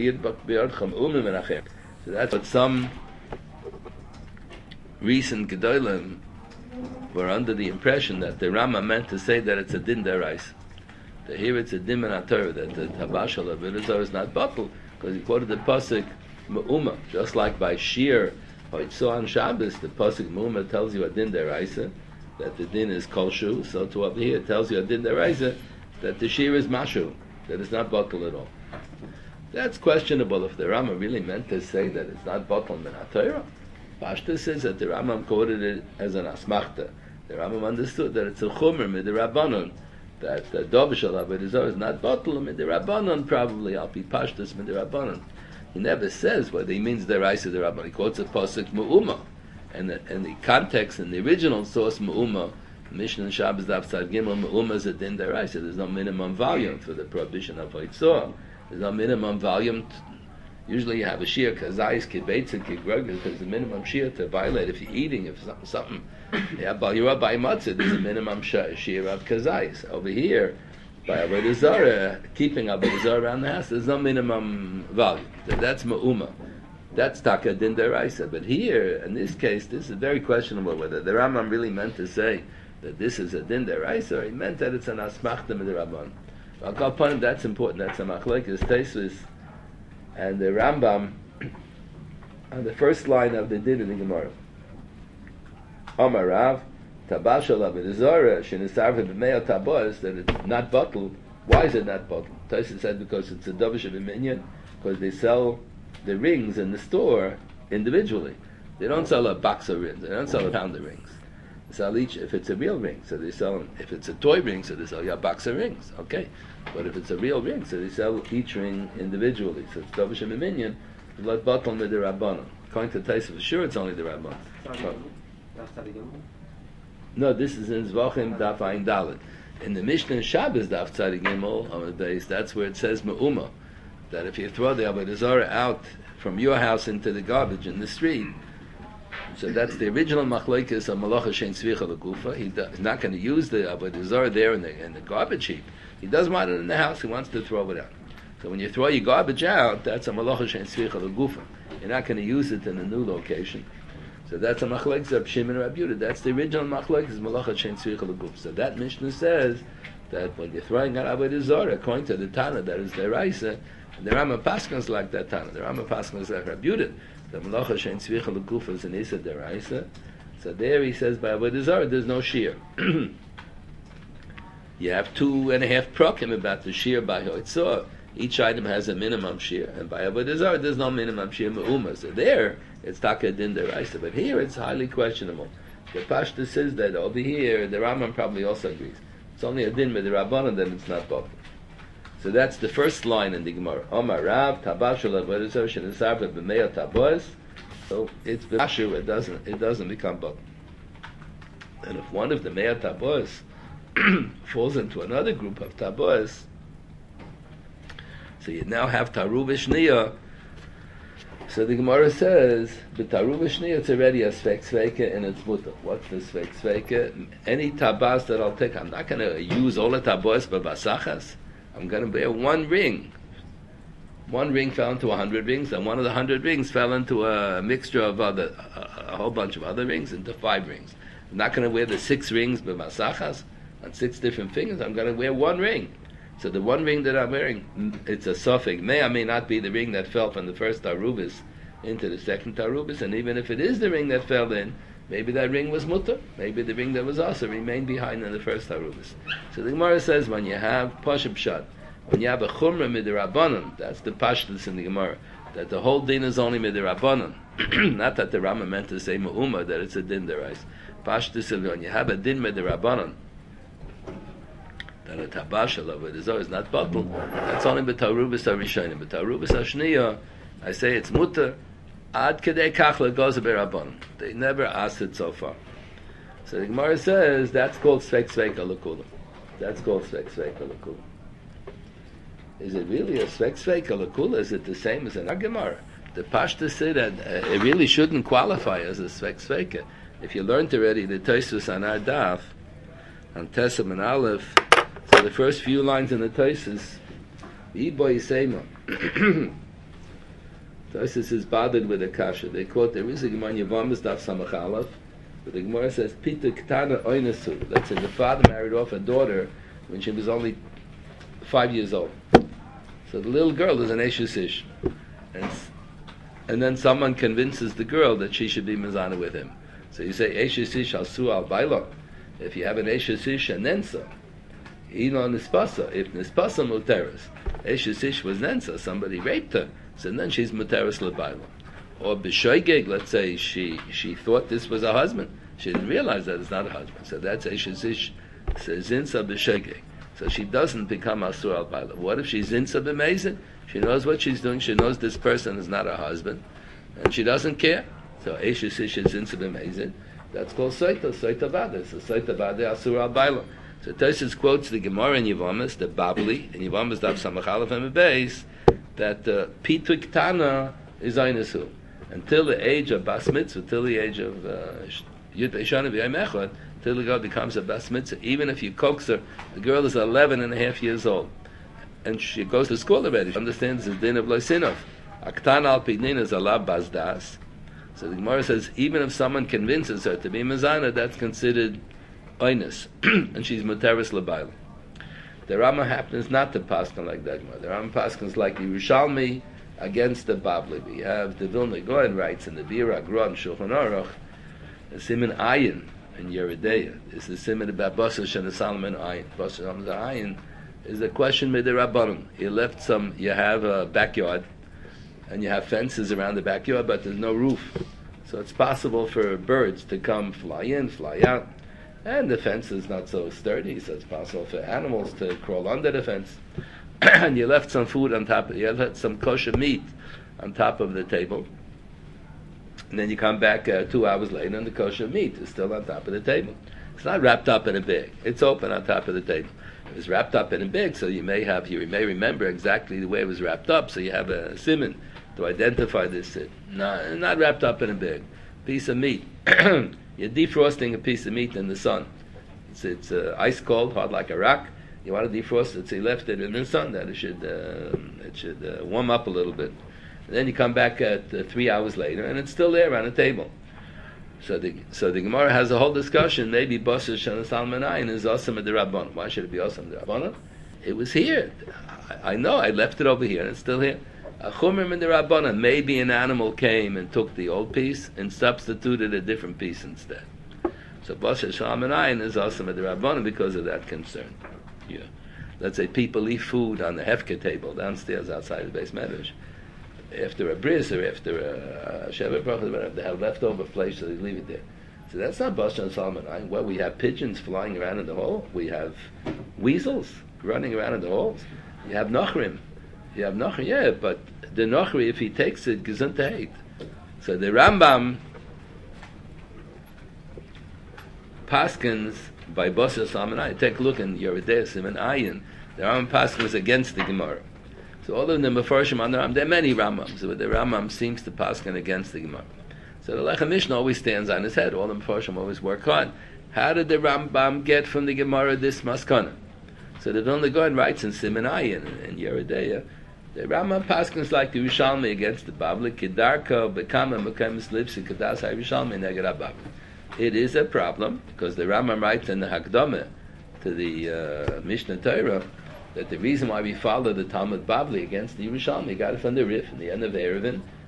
that's what some recent Gedolim were under the impression that the Rambam meant to say that it's a din deraisa. To hear it's a din in Torah that the tabashal avodah zarah is not bottled because he quoted the pasuk me'uma, just like by shir or it's so on Shabbos the pasuk me'uma tells you a din deraisa that the din is kolshu. So to up here it tells you a din deraisa that the shir is mashu, that it's not bottled at all. That's questionable if the Rambam really meant to say that it's not bottled min HaTorah. Pashta says that the Rambam quoted it as an asmachta. The Rambam understood that it's a chumer mid the Rabbanon, that the Davish avodah zarah is not bottled mid the Rabbanon, probably I'll be pashtas mid the Rabbanon. He never says whether he means the Raisa the Rabbanon. He quotes a pasuk me'uma, and the, and the context in the original source me'uma, Mishnah Shabbos Daf Tzad Gimel, me'uma is a din deraisa. There's no minimum volume for the prohibition of Haitzah. There's no minimum volume. T- Usually you have a shir kazayis, kibetza, kigrug. There's a minimum shir to violate if you're eating, if something, something yeah, but you're up by matzah, there's a minimum sh- shir of kazayis. Over here, by avodah zarah, keeping avodah zarah around the house, there's no minimum volume. That's ma'uma. That's taka din deraisa. But here, in this case, this is very questionable whether the Rambam really meant to say that this is a din deraisa, or he meant that it's an asmachta midrabban. I'll call upon him, that's important. That's a machlokes Taisus and the Rambam on the first line of the din in the Gemara. Amar Rav, tabashal avodah zarah shenisarve b'mei tabos, that it's not bottled. Why is it not bottled? Taisus said because it's a davish b'minyan, because they sell the rings in the store individually. They don't sell a box of rings. They don't sell a pound of rings. They sell each, if it's a real ring, so they sell, if it's a toy ring, so they sell you a box of rings. Okay. But if it's a real ring, so they sell each ring individually. So it's Davish and Minyan, like Batal with the Rabbanon. According to Taisa, for sure it's only the Rabbanon. No, this is in Zvachim Daf Ayin Dalet. In the Mishnah Shabbos Daf Tzadi Gimel on the base, that's where it says Me'uma, that if you throw the avodah zarah out from your house into the garbage in the street, so that's the original machlokes of Malacha Shein Tzvicha L'Gufa. He's not going to use the avodah zarah there in the in the garbage heap. He does want it in the house. He wants to throw it out. So when you throw your garbage out, that's a Malacha Shein Tzvicha L'Gufa. You're not going to use it in a new location. So that's a machlokes of Shimon and Rabbi Yehuda. That's the original machlokes Malacha Shein Tzvicha L'Gufa. So that Mishnah says that when you're throwing out avodah zarah, according to the Tana, that is the Raisa, and the Rambam Paskins like that Tana. The Rambam Paskins like Rabbi Yehuda. The Malacha Shein Tzvicha L'Gufa is an Isa Deraisa. So there he says by avodah zarah there's no shear. You have two and a half prokim about the shear by Hoitzah. Each item has a minimum shear, and by avodah zarah there's no minimum shear me'uma. So there it's taka din deraisa, but here it's highly questionable. The Pashta says that over here the Rambam probably also agrees. It's only a din with the Rabbanan, then it's not bottled. So that's the first line in the Gemara. Omar Rav tabashul avodah zarah shenisarve b'mei tabos. So it's b'mashu. It doesn't. It doesn't become bottled. And if one of the mei tabos falls into another group of tabos, so you now have taru v'shniya. So the Gemara says, "But taru v'shniya, it's already a svek sveka and it's mutter." What's the svek sveka? Any tabas that I'll take, I'm not going to use all the tabos but basachas. I'm going to bear one ring. One ring fell into a hundred rings, and one of the hundred rings fell into a mixture of other, a, a whole bunch of other rings, into five rings. I'm not going to wear the six rings but masachas on six different fingers. I'm going to wear one ring. So the one ring that I'm wearing, it's a suffix. May or may not be the ring that fell from the first Arubis into the second tarubis, and even if it is the ring that fell in, maybe that ring was mutter, maybe the ring that was also remained behind in the first tarubis. So the Gemara says when you have pashab shad, when you have a chumrah midirabanan, that's the pashtus in the Gemara, that the whole din is only midirabanan. Not that the Rama meant to say mu'uma, that it's a din derais. Pashtus is when you have a din midirabanan, that a tabashal of it is always not bottle, that's only b'tarubis harishonim. B'tarubis hashniya, I say it's mutter, ad kedei kachla goes b'rabbanan. They never asked it so far. So the Gemara says that's called svek svek alakula. That's called svek svek alakula. Is it really a svek svek alakula? Is it the same as an Gemara? The Pashta say that uh, it really shouldn't qualify as a svek svek. If you learned already the Tosfos on our daf, on Tesam and Aleph, so the first few lines in the Tosfos, Yiboy Yisema. Tosfos is bothered with a kasha. They quote, there is a Gemara in Yevamos daf Samach Aleph, but the Gemara says, Pita Ktana Oynesu. That says the father married off a daughter when she was only five years old. So the little girl is an Eshes Ish. And, and then someone convinces the girl that she should be Mizana with him. So you say, Eshes Ish al Su al Baila. If you have an Eshes Ish and Nensa, Ino Nispasa. If Nispasa Muteris, Eshes Ish was Nensa, somebody raped her, so then she's Muteris L'Baila. Or B'shoigeg, let's say she she thought this was a husband. She didn't realize that it's not a husband. So that's Eshes Ish. So Zinsa B'shoigeg. So she doesn't become Asur al Baila. What if she's Zinsa B'mezid? She knows what she's doing. She knows this person is not her husband. And she doesn't care. So Eshes Ish is Zinsa B'mezid. That's called Soita, Soita Vada. So Soita Vada Asur al Baila. So Tosfos quotes the Gemara in Yevamos, the Babli, in Yevamos daf Samach Aleph and Beis, that uh, Pitu Ktana is Einisu. Until the age of Bas Mitzvah, till the age of Yud Beishana V'Yom Echad, till the girl becomes a Bas Mitzvah, even if you coax her, the girl is eleven and a half years old. And she goes to school already. She understands the din of Loisinov. Aktan al Pidnin is Alab Bas Das. So the Gemara says, even if someone convinces her to be Mizana, that's considered Oinus. And she's Muteris L'Baila. The Rama happens not to paskin like that. The Rama paskins like the Yerushalmi against the Babli. We have the Vilna Gaon writes in the Bira Gron Shulchan Aruch, the Siman Ayin in Yeridea is the Siman about Basar and the Solomon Ayin. Basar and the Ayin is the question with the Rabbanim. You left some, you have a backyard, and you have fences around the backyard, but there's no roof. So it's possible for birds to come fly in, fly out. And the fence is not so sturdy, so it's possible for animals to crawl under the fence. And you left some food on top of it. You left some kosher meat on top of the table. And then you come back uh, two hours later and the kosher meat is still on top of the table. It's not wrapped up in a bag. It's open on top of the table. It was wrapped up in a bag, so you may have, you may remember exactly the way it was wrapped up, so you have a siman to identify this. No, not wrapped up in a bag. Piece of meat. You're defrosting a piece of meat in the sun. It's, it's uh, ice cold, hard like a rock. You want to defrost it, so you left it in the sun that it should uh, it should uh, warm up a little bit. And then you come back at uh, three hours later, and it's still there on the table. So the so the Gemara has a whole discussion. Maybe Basar Shana Salman Ayin is Osam D'Rabbanan. Why should it be Osam D'Rabbanan? It was here. I, I know I left it over here, and it's still here. A Chumrim in the Rabbanan. Maybe an animal came and took the old piece and substituted a different piece instead. So Basar Salman Ayin is Osam D'Rabbanan because of that concern. Yeah. Let's say people eat food on the hefker table downstairs outside the base medrash. After a bris or after a Shevet Brachas, they have leftover flesh, so they leave it there. So that's not Basar Salman Ayin. Well, we have pigeons flying around in the hall. We have weasels running around in the halls. You have Nachrim. You have Nachrim, yeah, but the Nachri, if he takes it, gesundheit. So the Rambam paskins by Basar Salman Ayin. Take a look in Yeridei Siman Ayin. The Rambam paskins against the Gemara. So all of them Mefarshim on the Rambam. There are many Rambams, but the Rambam seems to paskin against the Gemara. So the Lechem Mishnah always stands on his head. All the Mefarshim always work hard. How did the Rambam get from the Gemara this maskana? So the Vilna Gaon writes in Siman Ayin in Yeridei, the Rambam paskins like the Yerushalmi against the Babli. Kedarka bekama mekamis lipsi kadas ha-Yerushalmi neged ha-Babli. It is a problem because the Rambam writes in the Hakdamah to the uh, Mishnah Torah that the reason why we follow the Talmud Babli against the Yerushalmi, got it from the Rif in the end of Erevin,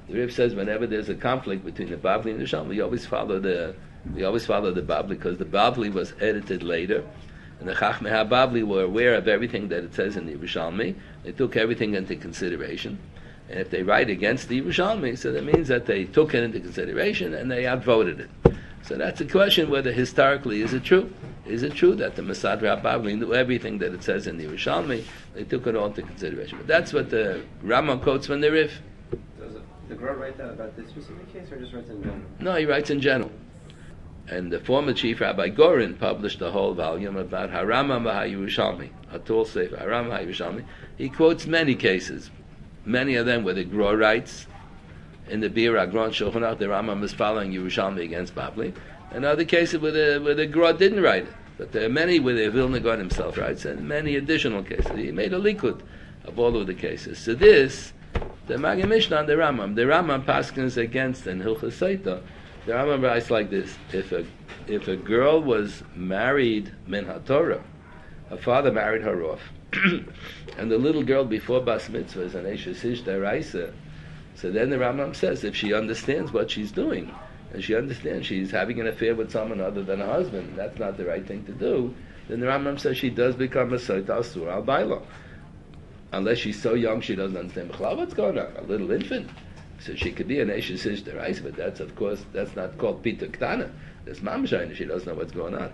The Rif says whenever there's a conflict between the Bavli and the Yerushalmi, we always follow the we always follow the Bavli because the Bavli was edited later, and the Chachmei HaBavli were aware of everything that it says in the Yerushalmi. They took everything into consideration, and if they write against the Yerushalmi, so that means that they took it into consideration and they outvoted it. So that's a question whether historically is it true? Is it true that the Mesadri HaBavli knew everything that it says in the Yerushalmi? They took it all into consideration. But that's what the Rambam quotes from the Rif. Does the Gra write that about this specific case, or just writes in general? No, he writes in general. And the former chief Rabbi Gorin published a whole volume about Haramam HaYerushalmi, Atul Sefer Haramam HaYerushalmi. He quotes many cases, many of them where the Gra writes in the Bir Agron Shulchan Aruch, the Rambam is following Yerushalmi against Bavli, and other cases where the where the Gra didn't write it. But there are many where the Vilna Gaon himself writes, and many additional cases. He made a likud of all of the cases. So this, the Magid Mishnah and the Rambam, the Rambam paskins against in Hilchos Saita. The Rambam writes like this: If a if a girl was married min haTorah, her father married her off, and the little girl before bas mitzvah is an Eshes Ish Deraisa. So then the Rambam says if she understands what she's doing, and she understands she's having an affair with someone other than her husband, that's not the right thing to do, then the Rambam says she does become a Soita Asur al Baila. Unless she's so young she doesn't understand what's going on, a little infant. So she could be an Eshes Ish Deraisa, but that's of course, that's not called Pita Ktana. There's Mamshayna, she doesn't know what's going on.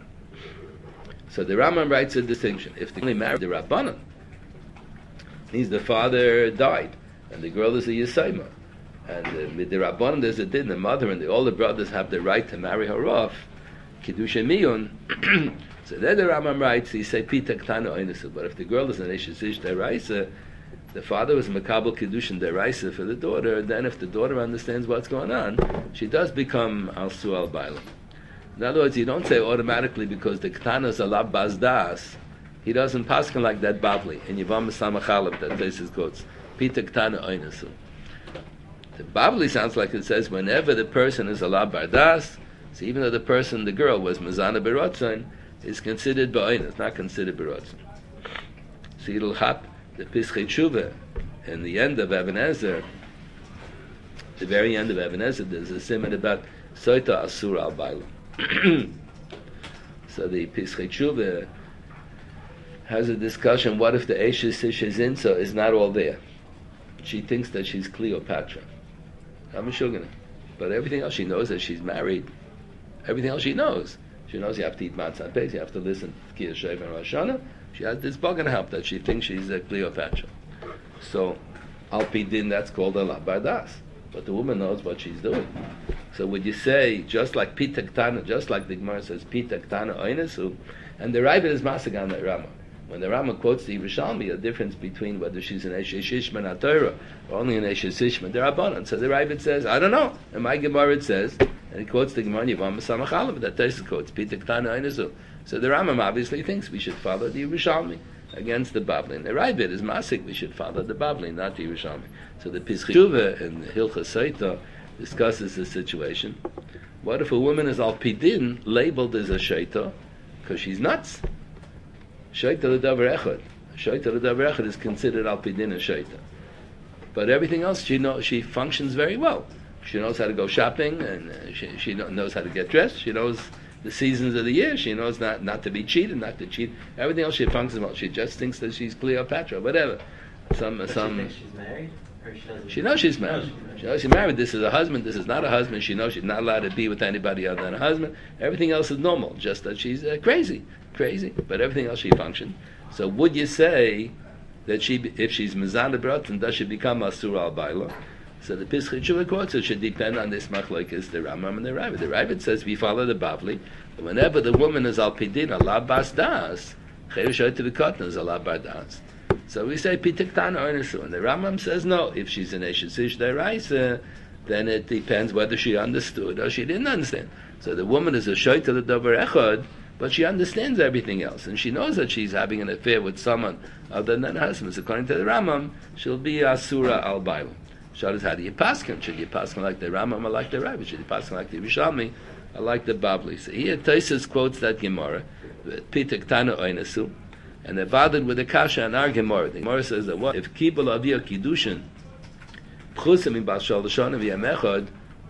So the Rambam writes a distinction. If they only married the Rabbanan, means the father died, and the girl is a Yisayma. And uh, with the Rabbanan there's a din, the mother and the older brothers have the right to marry her off, Kiddush Miyun. So then the Rambam writes, he say Pita Ktana Oinasu. But if the girl is an Eshes Ish Deraisa, the father was Makabel Kiddush and Deraisa for the daughter, then if the daughter understands what's going on, she does become Al Su Al Bailam. In other words, you don't say automatically because the Ktana is a Lab Bazdas, he doesn't paskin like that Bavli. In Yivam Samachalab, that places quotes, Pita Ktana Oinasu. The Bavli sounds like it says whenever the person is a Lab Bardas, so even though the person, the girl, was Mazana Berotzon, is considered Ba'oin, it's not considered Berotzon. So it'll hap the Pischei Tshuva, in the end of Even Ezer, the very end of Even Ezer, there's a simon about Soita Asur al Bailam. So the Pischei Tshuva has a discussion, what if the Eshes Ish Zinsa is not all there? She thinks that she's Cleopatra. I'm a shugana. But everything else she knows that she's married. Everything else she knows. She knows you have to eat matzah base, you have to listen to Kiyah Shev and Rosh Hashanah. She has this bug and help that she thinks she's a Cleopatra. So, Al Pi Din, that's called a Labardas. But the woman knows what she's doing. So would you say, just like Pita Ktana, just like the Gemara says, Pita Ktana Oinasu, and the Ravid is Masagan that Rama. When the Rama quotes the Yerushalmi, a difference between whether she's an Eshes Ishman HaTorah or only an Eshes Ishman Derabanan. So the Ravid says, I don't know. And my Gemara it says, and he quotes the Gemara Yivam Samachalab, that Tosfos quotes Pita Ktana Oinasu. So the Rambam obviously thinks we should follow the Yerushalmi against the Bavli. And the Ravid is Masik, we should follow the Bavli, not the Yerushalmi. So the Pischei Tshuva in the Hilchos Saita discusses the situation. What if a woman is Al Pi Din labeled as a Shaita because she's nuts? Shaita l'davar echad. Shaita l'davar echad is considered Al Pi Din a Shaita. But everything else, she knows, she functions very well. She knows how to go shopping, and uh, she, she knows how to get dressed. She knows the seasons of the year. She knows not, not to be cheated, not to cheat. Everything else she functions well. She just thinks that she's Cleopatra, whatever. Some, but some. She thinks she's married, or she doesn't. She knows she's married. She knows she's married. This is a husband. This is not a husband. She knows she's not allowed to be with anybody other than a husband. Everything else is normal. Just that she's uh, crazy, crazy. But everything else she functions. So would you say that she, if she's Mizana B'rotzon, does she become Asur al Baila? So the Pischei Tshuva quotes it should depend on this machlokes, the Rambam and the Ravid. The Ravid says we follow the Bavli. Whenever the woman is Al Pi Din, Allah Bas Das, Cheresh Oit V'Kotna is Allah Bar Das. So we say Pita Ktana Oinasu. And the Rambam says no. If she's an Eshes Ish Deraisa, then it depends whether she understood or she didn't understand. So the woman is a Shoyta L'Davar Echad, but she understands everything else, and she knows that she's having an affair with someone other than her husband. So according to the Rambam, she'll be Asura Al Bailam. Shad is how do you paskin? Should you paskin like the Rambam or like the Rabbi? Should you paskin like the Yerushalmi or like the Bavli? So here Tosfos quotes that Gemara, Pita Ktana Oinasu, and they're bothered with the Kasha and our Gemara. The Gemara says that what if Kibul Aviyah Kiddushin Pchusim in Bas Shalashon V'Yamechad.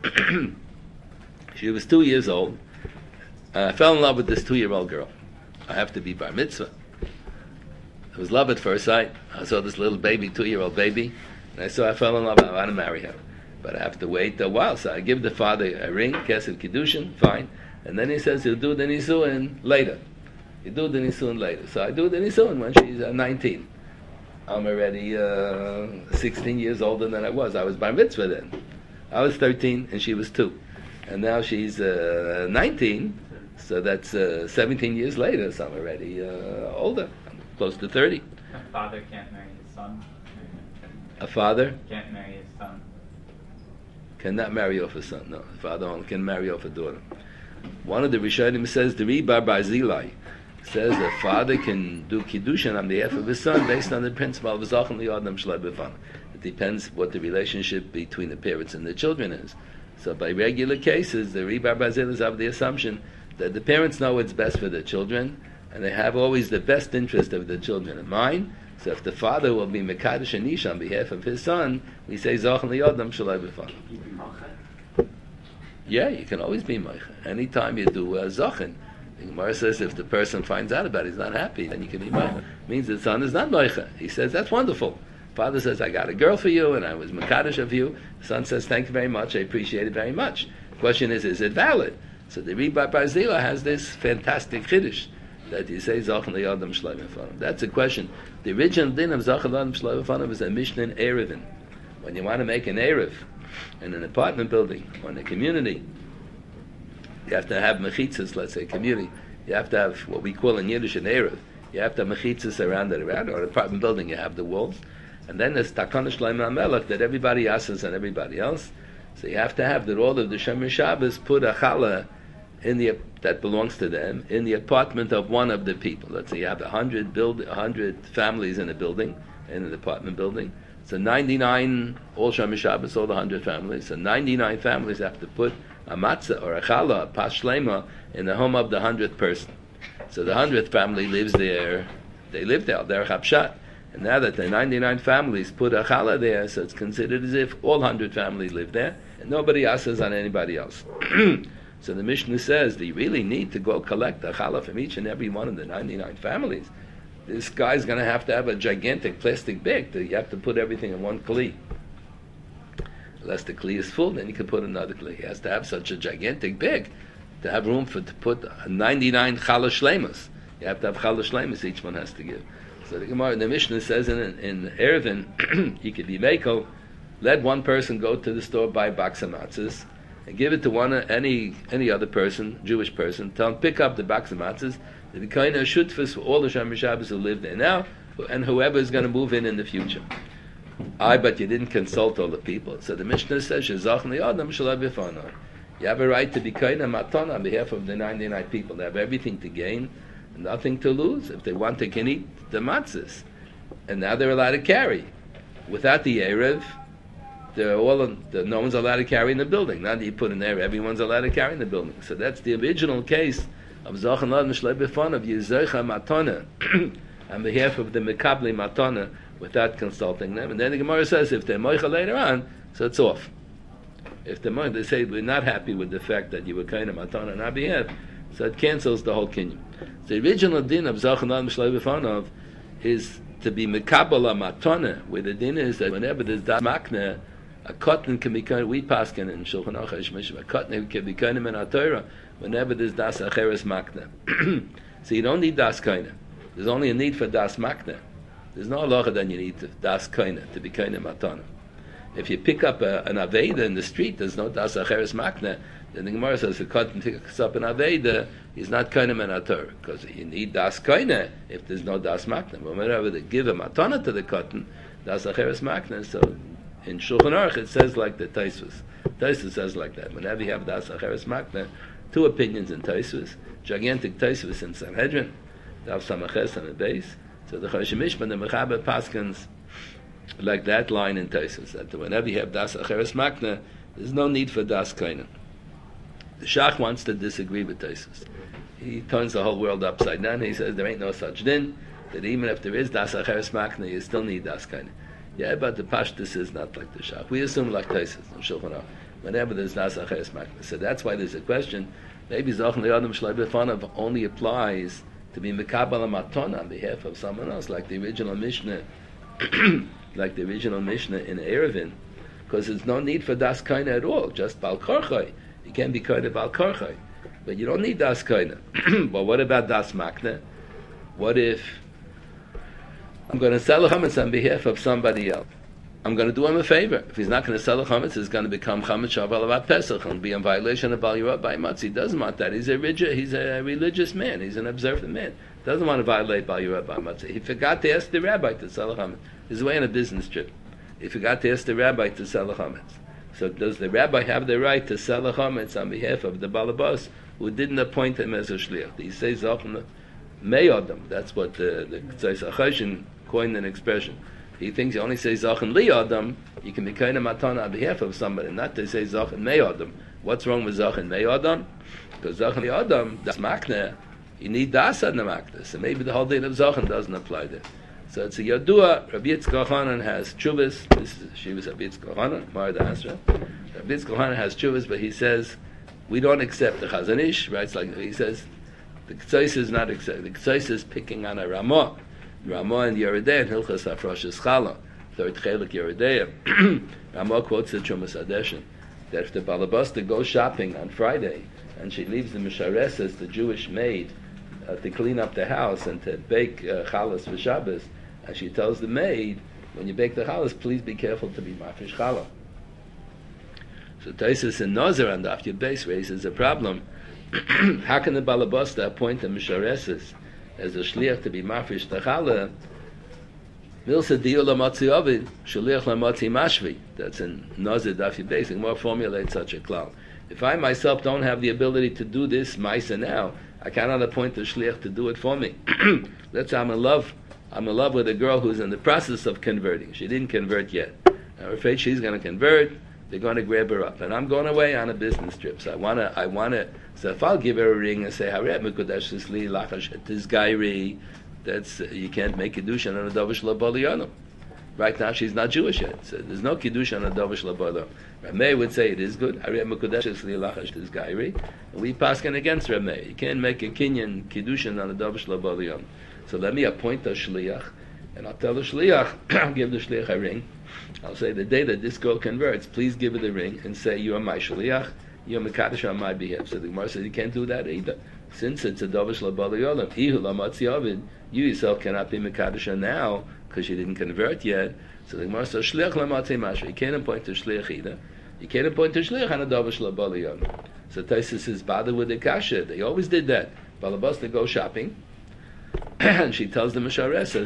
She was two years old. Uh, I fell in love with this two-year-old girl. I have to be bar mitzvah. It was love at first sight. I saw this little baby, two-year-old baby, and I saw I fell in love. I want to marry her, but I have to wait a while. So I give the father a ring, kesef kiddushin, fine, and then he says he'll do the nisuin later. You do the nisuin later. So I do the nisuin when she's uh, nineteen. I'm already uh, sixteen years older than I was. I was bar mitzvah then. I was thirteen and she was two, and now she's uh, nineteen. So that's uh, seventeen years later. So I'm already uh, older. I'm close to thirty. A father can't marry his son. A father Can't marry his son. cannot marry off a son. No, a father only can marry off a daughter. One of the Rishonim says the Ri Bar Barzilai says the father can do kiddushin on behalf of his son based on the principle of Zachan Li'adam Shlai B'Fan. It depends what the relationship between the parents and the children is. So by regular cases, the Ri Bar Barzilai have the assumption that the parents know what's best for their children, and they have always the best interest of the children in mind. So if the father will be Mekadosh and Ish on behalf of his son, we say Zachan Li'adam Shlai B'Fan. Yeah, you can always be Meicha. Anytime you do uh, Zachan. The Gemara says if the person finds out about it, he's not happy, then you can be Meicha. Means the son is not Meicha. He says, that's wonderful. Father says, I got a girl for you, and I was Mekadosh of you. The son says, thank you very much, I appreciate it very much. The question is, is it valid? So the Ri Bar Barzilai has this fantastic chiddush that you say Zachan Li'adam Shlai B'Fanav. That's a question. The original din of Zachan Li'adam Shlai B'Fanav is a Mishnah in Erevin. When you want to make an Erev in an apartment building or in a community, you have to have mechitzas, let's say community. You have to have what we call in Yiddish an Erev. You have to have mechitzas around it, around or an apartment building, you have the walls. And then there's Takana Shleim HaMelech that everybody asks and everybody else. So you have to have that all of the Shomer Shabbos put a challah in the that belongs to them in the apartment of one of the people. Let's say you have a hundred build a hundred families in a building, in an apartment building. So ninety-nine all Shomer Shabbos, all the hundred families. So ninety-nine families have to put a matzah or a challah, a pas shlema, in the home of the hundredth person. So the hundredth family lives there. They live there. They're chapshat. And now that the ninety-nine families put a challah there, so it's considered as if all hundred families live there, and nobody asks on anybody else. So the Mishnah says that you really need to go collect a challah from each and every one of the ninety-nine families. This guy's going to have to have a gigantic plastic bag. That you have to put everything in one kli. Unless the kli is full, then you can put another kli. He has to have such a gigantic bag to have room for to put ninety-nine challah shlemas. You have to have challah shlemas. Each one has to give. So the Gemara, the Mishnah says in in Erevin, you could be meiko. Let one person go to the store, buy a box of matzahs, and give it to one any any other person, Jewish person. Tell him pick up the box of matzahs. The kind of shutfus for all the Shomer Shabbos who live there now, and whoever is going to move in in the future. I, but you didn't consult all the people. So the Mishnah says, "Shezach li'adam shalai b'fanav." You have a right to be kind of matan on behalf of the ninety-nine people. They have everything to gain, nothing to lose. If they want, they can eat the matzahs, and now they're allowed to carry. Without the erev, they're all the, no one's allowed to carry in the building. Now that you put in there, everyone's allowed to carry in the building. So that's the original case of Zachan Li'adam Shlai B'Fanav Yizocha Matana on behalf of the Mekabli Matana without consulting them. And then the Gemara says if they're moicha later on, so it's off. If they're moicha, they say we're not happy with the fact that you were kind of Matana on our behalf, so it cancels the whole kinyan. The original din of Zachan Li'adam Shlai B'Fanav is to be Mekabala Matana, where the din is that whenever there's das makna, a cotton can be kind. We paskin in Shulchan Aruch, a cotton can be kind of in Torah whenever there's das acheres makna. So you don't need das kind. There's only a need for das makna. There's no halacha that you need to, das kind to be kind of matana. If you pick up a, an aveda in the street, there's no das acheres makna. Then the Gemara says the cotton picks up an aveda, he's not kind of in Torah because you need das kind if there's no das makna. But whenever they give a matana to the cotton, das acheres makna. So in Shulchan Aruch it says like the Taisvus. Taisvus says like that. Whenever you have das acheres makna, two opinions in Taisvus, gigantic Taisvus in Sanhedrin, Dav Samaches on the base. So the Choshen Mishpan, the Mechaber Paskins, like that line in Taisvus, that whenever you have das acheres makna, there's no need for das kainen. The Shach wants to disagree with Taisvus. He turns the whole world upside down. He says there ain't no such din, that even if there is das acheres makna, you still need das kainen. Yeah, but the pashtus is not like the shach. We assume like Taisus and Shulchan Aruch. Whenever there's nasa acheres makna. So that's why there's a question. Maybe Zochen Li'adam Shlai B'fanav only applies to be Mekabal Matona on behalf of someone else, like the original Mishnah, like the original Mishnah in Erevin, because there's no need for Das Kaina at all, just Bal Korchai. You can be Kaina Bal Korchai, but you don't need Das Kaina. But what about Das Makna? What if I'm going to sell a chametz on behalf of somebody else? I'm going to do him a favor. If he's not going to sell a chametz, he's going to become chametz shaval about Pesach and be in violation of Bal Yerah by Matzi. He doesn't want that. He's a religious, he's a religious man. He's an observant man. Doesn't want to violate Bal Yerah by Matzi. He forgot to ask the rabbi to sell a chametz. He's away on a business trip. He forgot to ask the rabbi to sell a chametz. So does the rabbi have the right to sell a chametz on behalf of the balabas who didn't appoint him as a shliach? He says Zochna Meyodam. That's what the the Tzais Achoshin coined an expression. He thinks you only say Zachan Li Adam, you can be kind of matana on behalf of somebody, not to say Zachan Mei Adam. What's wrong with Zachan Mei Adam? Because Zachan Li Adam, that's Makna, you need Das on the Makna. So maybe the whole thing of Zachan doesn't apply there. So it's a Yadua. Rabbi Yitzchak Hanan has Chuvas. This is, she was Rabbi Yitzchak Hanan, Marad Asra. Rabbi Yitzchak Hanan has Chuvas, but he says, we don't accept the Chazon Ish, right? It's like, he says, the K'tzais is not accepted. The K'tzais is picking on a Ramah. Ramah and Yeridei and Hilchas Afrosh's Chala, third Chelik Yeridei. Ramah quotes the Chumas Adeshin that if the Balabasta goes shopping on Friday and she leaves the Mishareses, the Jewish maid, uh, to clean up the house and to bake uh, Chalas for Shabbos, and she tells the maid, when you bake the Chalas, please be careful to be Mafish Chala. So Taisus and Nazir on the Afyud base raises a problem. How can the Balabasta appoint the Mishareses as a shliach to be mafish tachala? Milsa diyu lamatzi ovid shliach lamatzi mashvi. That's in Nazir Daf Basic. More formulate such a cloud. If I myself don't have the ability to do this ma'isa now, I cannot appoint a shliach to do it for me. Let's say I'm in love. I'm in love with a girl who's in the process of converting. She didn't convert yet. I'm afraid she's going to convert. They're going to grab her up, and I'm going away on a business trip. So I want to. I want to. So if I'll give her a ring and say, "Haret mekudash lisli lachash tizgairi," that's uh, you can't make kiddushin on a davish labaliyanu. Right now, she's not Jewish yet, so there's no kiddushin on a davish labaliyanu. Rameh would say it is good. Haret mekudash lisli lachash tizgairi, and we paskin against Rameh. You can't make a kinyan kiddushin on a davish labaliyanu. So let me appoint a shliach, and I'll tell the shliach, I'll give the shliach a ring. I'll say, the day that this girl converts, please give her the ring and say, you are my shliach, you are mekadosh on my behalf. So the Gemara says, you can't do that either. Since it's a davish labali olam, ihu lamatzi ovid, you yourself cannot be mekadosh now, because you didn't convert yet. So the Gemara says, shliach lamatzi masha, you can't appoint a shliach either. You can't appoint a shliach on a davish labali olam. So Taisus is bothered with the kasha. They always did that. Balabas, they go shopping, and she tells the Mishareses,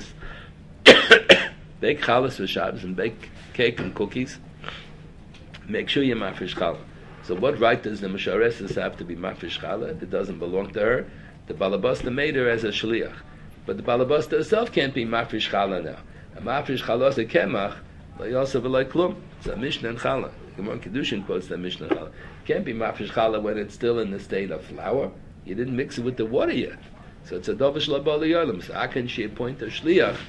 bake chalas for Shabbos and bake cake and cookies. Make sure you're mafish challah. So what right does the Mishareses have to be mafish challah? It doesn't belong to her. The balabasta made her as a shliach, but the balabasta herself can't be mafish challah now. A mafish challah is a kemach, but also like klum. It's a mishnah and challah. Gemara Kedushin quotes the mishnah and challah. Can't be mafish challah when it's still in the state of flour. You didn't mix it with the water yet. So it's a davish labali yolim. So how can she appoint a shliach?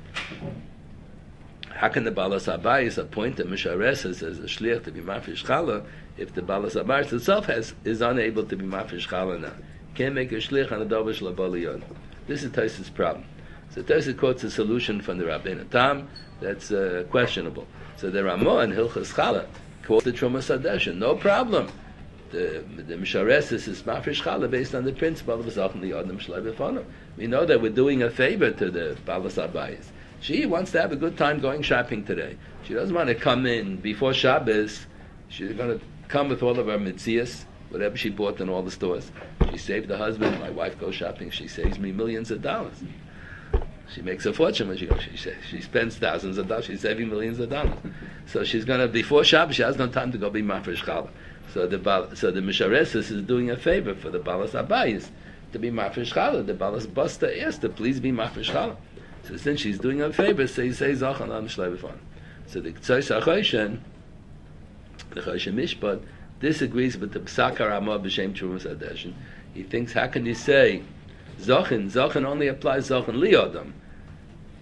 How can the Balas Abayis appoint a Mishareses as a shliach to be mafish challah if the Balas Abayis itself has is unable to be mafish challah now? You can't make a shliach on a davish labali. This is Taisus' problem. So Taisus quotes a solution from the Rabbeinu Tam that's uh, questionable. So the Ramah and Hilchas Chala quote the Trumas Hadeshin. No problem. The the Mishareses is mafish challah based on the principle of Zachan Li Adam Shlai B'fanav. We know that we're doing a favor to the Balas Abayis. She wants to have a good time going shopping today. She doesn't want to come in before Shabbos. She's going to come with all of her mitzias, whatever she bought in all the stores. She saved the husband. My wife goes shopping. She saves me millions of dollars. She makes a fortune when she goes. She, she spends thousands of dollars. She's saving millions of dollars. So she's going to, before Shabbos, she has no time to go be mafish challah. So the so the Mishareses is doing a favor for the Balas Abayis to be mafish challah. The Balas Basta asked to please be mafish challah. So since she's doing a favor, so you say Zachan Adam Shlai B'fanav. So the Tzais Achoshen, the Choshen Mishpat, disagrees with the Psak HaRamah B'Shem Trumas Hadeshin. He thinks, how can you say Zachan? Zachan only applies Zachan Li Adam.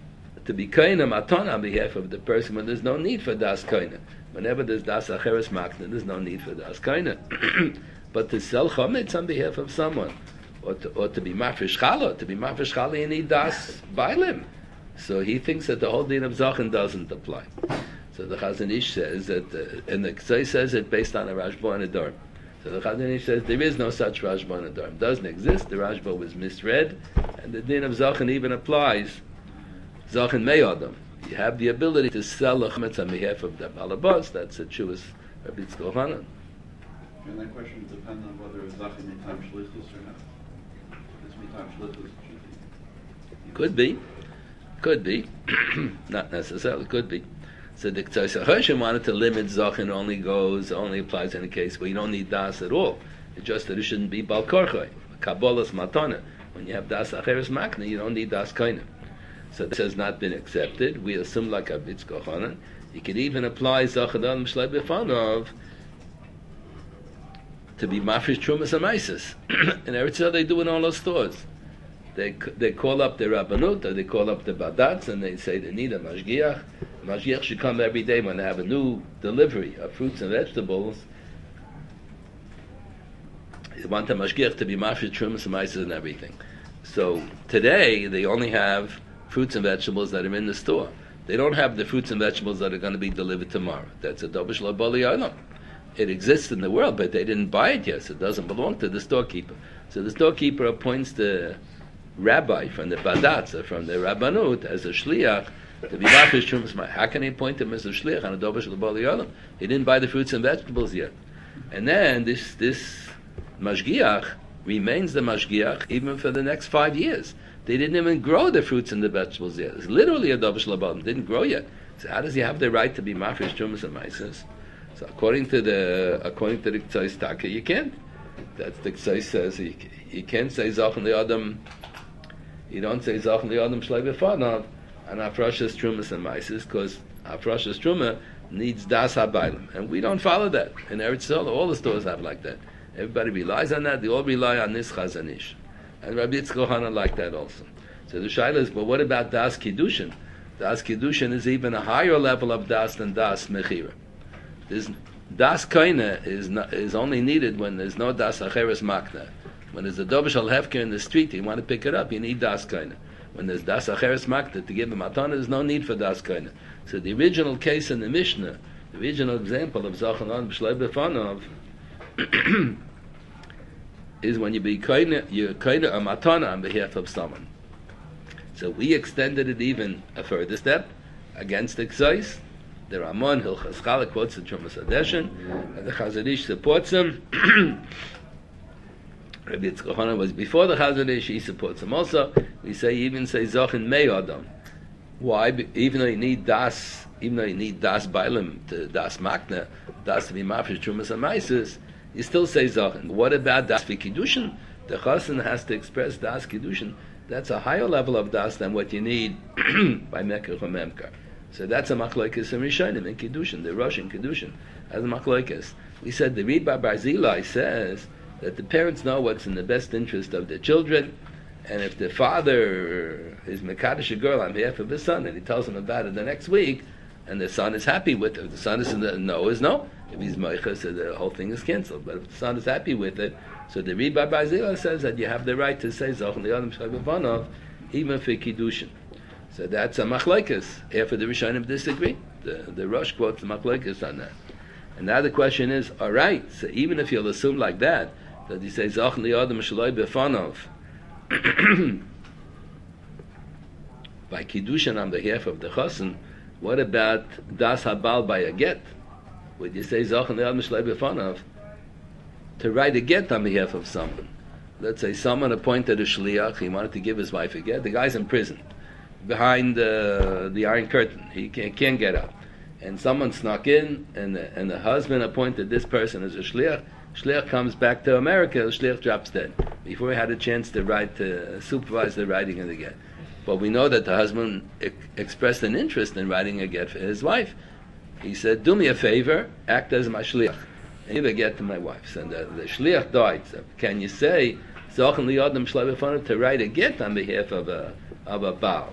to be koina matana on behalf of the person when there's no need for das koina. Whenever there's das acheres makna, there's no need for das koina. But to sell chometz on behalf of someone, or to, or to be mafresh challah, to be mafresh challah, you need das bailim. So he thinks that the whole din of zachin doesn't apply. So the Chazon Ish says that, uh, and the Ksai says it based on a Rashba and a Dharm. So the Chazon Ish says there is no such Rashba and a Dharm. It doesn't exist. The Rashba was misread, and the din of zachin even applies. Zachin meyadam. You have the ability to sell a chametz on behalf of the balabas. That's a Chuvas Rabbi Yitzchak Hanan. And that question depends on whether it's zachin mitam shlichus or not. If it's mitam shlichus, it should be. Could be. Could be. Not necessarily. Could be. So the Ktsaisa Hashem wanted to limit zachin only goes, only applies in a case where you don't need das at all. It's just that it shouldn't be bal korchoi. Kabbalah's matana. When you have das acheres makna, you don't need das kaina. So this has not been accepted. We assume like a Yitzchak Hanan. You could even apply zachin al mishlei befanov to be mafresh trumas amaisis. In Eretz Yisrael, they do in all those stores. They they call up the Rabbanut, or they call up the Badats, and they say they need a Mashgiach. Mashgiach should come every day when they have a new delivery of fruits and vegetables. They want the Mashgiach to be mafresh trumas amaisis and everything. So today, they only have fruits and vegetables that are in the store. They don't have the fruits and vegetables that are going to be delivered tomorrow. That's a Dobish Labali Olam. It exists in the world, but they didn't buy it yet, so it doesn't belong to the storekeeper. So the storekeeper appoints the rabbi from the Badatz, or from the Rabbanut, as a shliach, to be mafresh trumas. How can he appoint him as a shliach on a Dobish Labali Olam? He didn't buy the fruits and vegetables yet. And then this this mashgiach remains the mashgiach even for the next five years. They didn't even grow the fruits and the vegetables yet. It's literally a Dobish Labali, didn't grow yet. So how does he have the right to be mafresh trumas and maises? So according to the according to the Ksai Taka, you can't. That's the Ksai says you, you can't say Zachin the Adam. You don't say Zachin the Adam Shlei B'Fanav and Afrashas Trumas and Maises, because Afrashas Truma needs Das HaBailim, and we don't follow that. In Eretz Yisrael, all the stores have like that. Everybody relies on that. They all rely on this Chazon Ish, and Rabbi Yitzchak Hanan like that also. So the Shaila is, but what about Das Kiddushin? Das Kiddushin is even a higher level of Das than Das Mechira. There's, das koine is not, is only needed when there's no das acheres makna. When there's a dobish al hefker in the street, you want to pick it up, you need das koine. When there's das acheres makna to give a matana, there's no need for das koine. So the original case in the Mishnah, the original example of zachan on b'shlei b'fanov, is when you be koine, you koine a matana on behalf of someone. So we extended it even a further step against the Ksais. The Ramon Hilchas Challah quotes the Trumas Hadeshin, and the Chazon Ish supports him. Rabbi Yitzchak Hanan was before the Chazon Ish, he supports him also. We say even say Zachin Mei Adam. Why? Even though you need das, even though you need das Bailim to das Makna, das to be mafresh Trumas and Maises, you still say Zachin. What about das for Kiddushin? The Chassan has to express das Kiddushin. That's a higher level of das than what you need by Mekach or Memkar. So that's a machlokes in Rishonim in Kiddushin, the Rosh in Kiddushin, as a machlokes. We said the Ridba Barzilai says that the parents know what's in the best interest of their children, and if the father is Mekadosh a girl on behalf of his son, and he tells him about it the next week, and the son is happy with it, if the son is in the no is no. If he's Moicha, so the whole thing is cancelled. But if the son is happy with it, so the Ridba Barzilai says that you have the right to say Zoch and the Adam Shchav even for Kiddushin. So that's a machlokes. After the Rishonim disagree, the the Rosh quotes the machlokes on that. And now the question is, all right. So even if you'll assume like that, that he says Zach li'adam shaloi befanov by kiddushin on behalf of the chassan, what about das habal by a get? Would you say Zach li'adam shaloi befanov to write a get on behalf of someone? Let's say someone appointed a shliach. He wanted to give his wife a get. The guy's in prison, behind uh, the Iron Curtain. He can't, can't get out. And someone snuck in, and the, and the husband appointed this person as a shliach. Shliach comes back to America, the shliach drops dead, before he had a chance to write, to supervise the writing of the get. But we know that the husband e- expressed an interest in writing a get for his wife. He said, do me a favor, act as my shliach, and give a get to my wife. And the, the shliach died. So can you say, to write a get on behalf of a, of a Baal?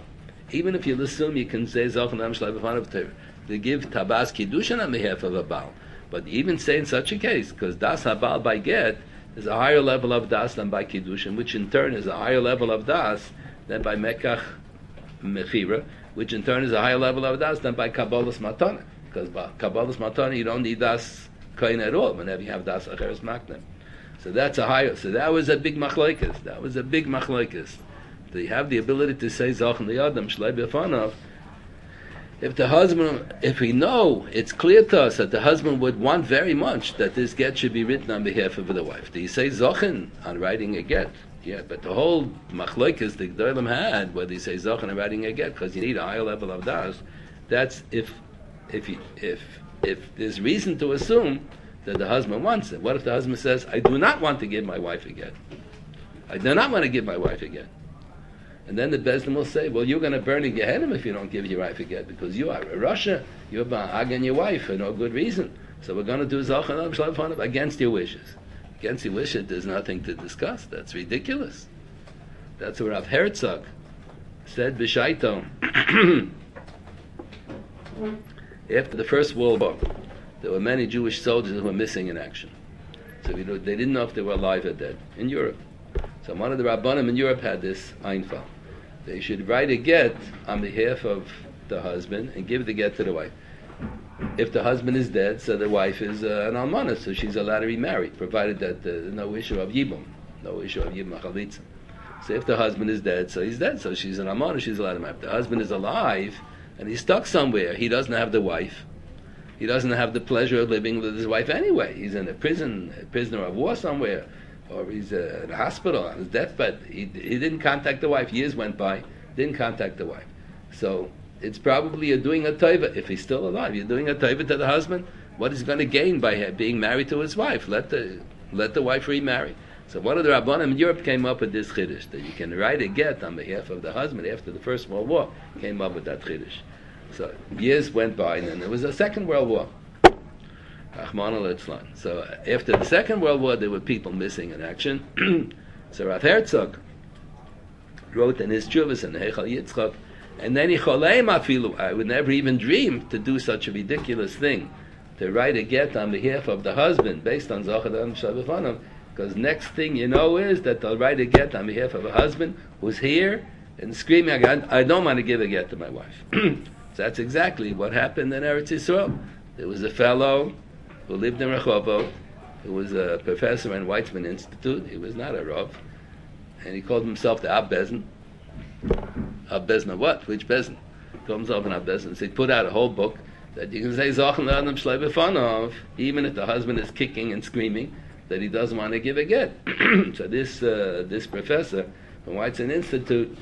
even if you assume you can say Zachan Am Shlai B'fanav Torah, to give Tabas Kiddushin on behalf of a Baal. But even say in such a case, because Das HaBaal by get is a higher level of Das than by Kiddushin, which in turn is a higher level of Das than by Mekach Mechira, which in turn is a higher level of Das than by Kabbalah's Matana. Because by Kabbalah's Matana you don't need Das Kain at all whenever you have Das Acheres Makna. So that's a higher, so that was a big machlokes. That was a big machlokes. They have the ability to say Zachan Li'adam Shlai B'fanav. If the husband, if we know, it's clear to us that the husband would want very much that this get should be written on behalf of the wife. Do you say Zachan on writing a get? Yeah, but the whole machlokes the Gdolim had, whether you say Zachan on writing a get, because you need a higher level of das, that's if, if, you, if, if there's reason to assume that the husband wants it. What if the husband says, I do not want to give my wife a get? I do not want to give my wife a get. And then the Bezdin will say, well, you're going to burn in Gehenna if you don't give your wife a get, because you are a Russia, you're ba'agan your wife for no good reason. So we're going to do Zachan Am Shlai B'fanav against your wishes. Against your wishes, there's nothing to discuss. That's ridiculous. That's what Rav Herzog said, B'shaito. After the First World War, there were many Jewish soldiers who were missing in action. So we know, they didn't know if they were alive or dead in Europe. So one of the Rabbanim in Europe had this Einfall. They should write a get on behalf of the husband and give the get to the wife. If the husband is dead, so the wife is uh, an almana, so she's allowed to remarry, provided that there's no issue of yibum, no issue of yibum chalitza. So if the husband is dead, so he's dead, so she's an almana, she's allowed to marry. If the husband is alive and he's stuck somewhere, he doesn't have the wife. He doesn't have the pleasure of living with his wife anyway. He's in a prison, a prisoner of war somewhere, or he's uh, in a hospital on his deathbed. He, he didn't contact the wife. Years went by, didn't contact the wife. So it's probably you're doing a taiva. If he's still alive, you're doing a taiva to the husband. What is he going to gain by being married to his wife? Let the let the wife remarry. So one of the Rabbanim in Europe came up with this chiddush, that you can write a get on behalf of the husband after the First World War. Came up with that chiddush. So years went by, and then there was a Second World War. So after the Second World War, there were people missing in action. So Rav Herzog wrote in his Chuvas and Heichal Yitzchak, and then he choleim afilu. I would never even dream to do such a ridiculous thing, to write a get on behalf of the husband based on Zachan Am Shlai B'fanav, because next thing you know is that they'll write a get on behalf of a husband who's here and screaming, I don't want to give a get to my wife. So that's exactly what happened in Eretz Yisrael. There was a fellow who lived in Rehovot, who was a professor in Weizmann Institute. He was not a Rav, and he called himself the Ab Bezin. Ab Bezin what? Which Bezin? He called himself an Ab Bezin. So he put out a whole book that you can say Zachan L'Adam Shlai B'fanav, even if the husband is kicking and screaming, that he doesn't want to give a get. So this uh, this professor from Weizmann Institute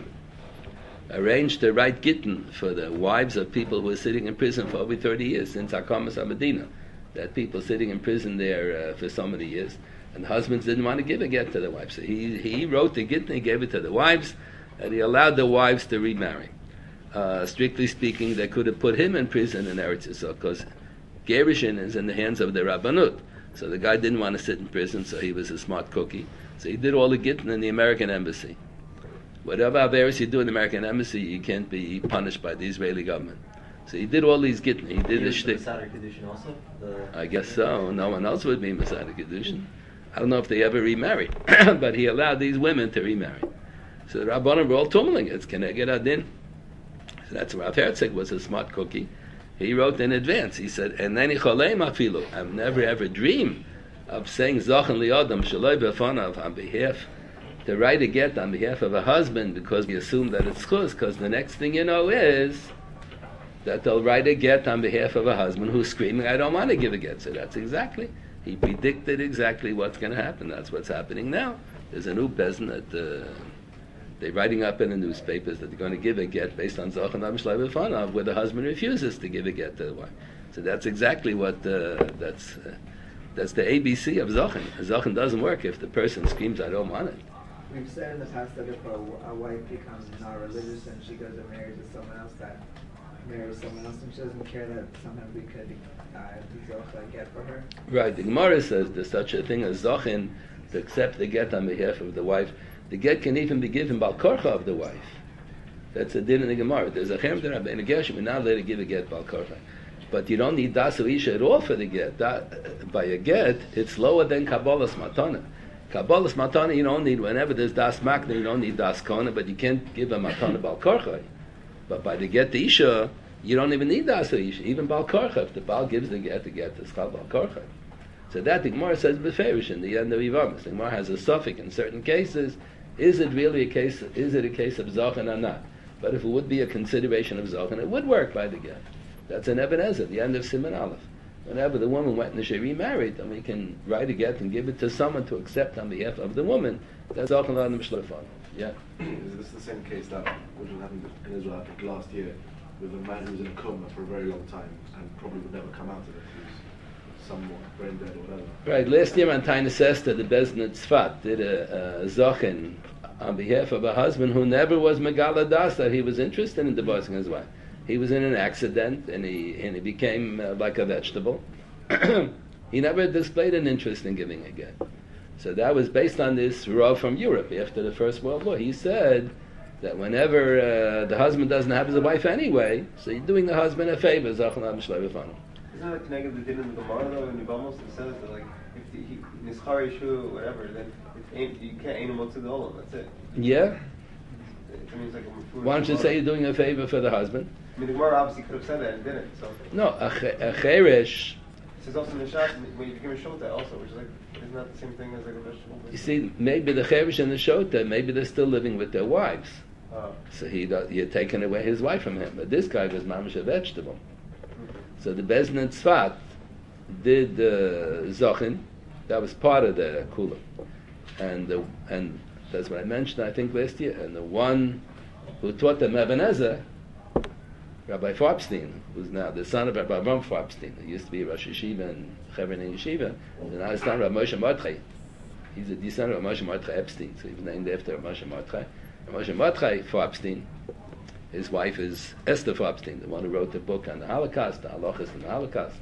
arranged to write gittin for the wives of people who were sitting in prison for over thirty years, since Akamas HaMedina. That people sitting in prison there uh, for so many years, and the husbands didn't want to give a get to the wives. So he, he wrote the get and he gave it to the wives, and he allowed the wives to remarry. Uh, strictly speaking, they could have put him in prison in Eretz Yisrael, because Gerushin is in the hands of the Rabbanut. So the guy didn't want to sit in prison, so he was a smart cookie. So he did all the gittin in the American embassy. Whatever Averis you do in the American embassy, you can't be punished by the Israeli government. So he did all these gittin. He did the shtick. Also? The I guess so. No one else would be Masada Kedushin. I don't know if they ever remarried, but he allowed these women to remarry. So the Rabbanim were all tumbling. It's Keneged Adin. So that's Rav Herzog was a smart cookie. He wrote in advance. He said, and then Choleim afilu. I've never ever dreamed of saying Zachan Li'adam Shlai B'fanav on behalf, to write a get on behalf of a husband, because we assume that it's chuz, because the next thing you know is that they'll write a get on behalf of a husband who's screaming, I don't want to give a get. So that's exactly, he predicted exactly what's going to happen. That's what's happening now. There's a new bezin that uh, they're writing up in the newspapers that they're going to give a get based on Zachan Am Shlai B'fanav, where the husband refuses to give a get to the wife. So that's exactly what, uh, that's uh, that's the A B C of Zachan. Zachan doesn't work if the person screams, I don't want it. We've said in the past that if a, a wife becomes not religious and she goes and marries to someone else, that marries someone else, and she doesn't care that sometimes we could uh, do Zocha get for her. Right. The Gemara says there's such a thing as Zachin to accept the get on behalf of the wife. The get can even be given by korcha of the wife. That's a din in the Gemara. There's a cherem d'Rabbeinu in a gershom, and now let it give a get bal korcha. But you don't need das isha at all for the get. That, by a get, it's lower than kabbalas matana. Kabbalas matana you don't need. Whenever there's das makna, you don't need das kona, but you can't give a matana bal korcha. But by the get the isha, you don't even need das isha. Even bal korcha, if the bal gives the get, the get is called bal korcha. So that the Gemara says beferish in the end of Yivamis. The Gemara has a suffix in certain cases. Is it really a case? Is it a case of zachan or not? But if it would be a consideration of zachan, it would work by the get. That's an Eben Ezer, the end of Siman Aleph. Whenever the woman went and she remarried, then we can write a get and give it to someone to accept on behalf of the woman. That's zachan on the Mishlefan. Yeah. Is this the same case that which happened in Israel, I think, last year, with a man who was in a coma for a very long time and probably would never come out of it? He was somewhat brain dead or whatever. Right. Last year, Antainis Sester, the Bezdin Tzfat, did a, a zachin on behalf of a husband who never was Megala Das, that he was interested in divorcing his wife. He was in an accident and he and he became uh, like a vegetable. He never displayed an interest in giving a get. So that was based on this raw from Europe after the First World War. He said that whenever uh, the husband doesn't have his wife anyway, so you're doing the husband a favor. Isn't that like connected to the din in the Gemara though? In Yevamos it says that like if the, he nischar yeshu or whatever, then it's ain't, you can't aim him to the olam. That's it. Yeah. It means like a Why don't you say you're doing a favor for the husband? I mean, the Gemara obviously could have said that and didn't. So no, a, a cheresh. It says also in the Shas when you give a shota also, which is like isn't that the same thing as like a vegetable? You see, maybe the cheresh and the shota, maybe they're still living with their wives. Uh, So he you're taking away his wife from him. But this guy was mamish a vegetable. So the Bezdin Tzfat did uh, Zachin. That was part of the Kula. And the, and that's what I mentioned, I think, last year. And the one who taught them Eben Ezer, Rabbi Farbstein, who's now the son of Rabbi Avram Farbstein, who used to be Rosh Yeshiva and Chevron in Yeshiva, and now his son Rabbi Moshe Mordechai. He's a descendant of Moshe Mordechai Epstein, so he was named after Moshe Mordechai. And Moshe Mordechai Farbstein, his wife is Esther Farbstein, the one who wrote the book on the Holocaust, the Halachas and the Holocaust.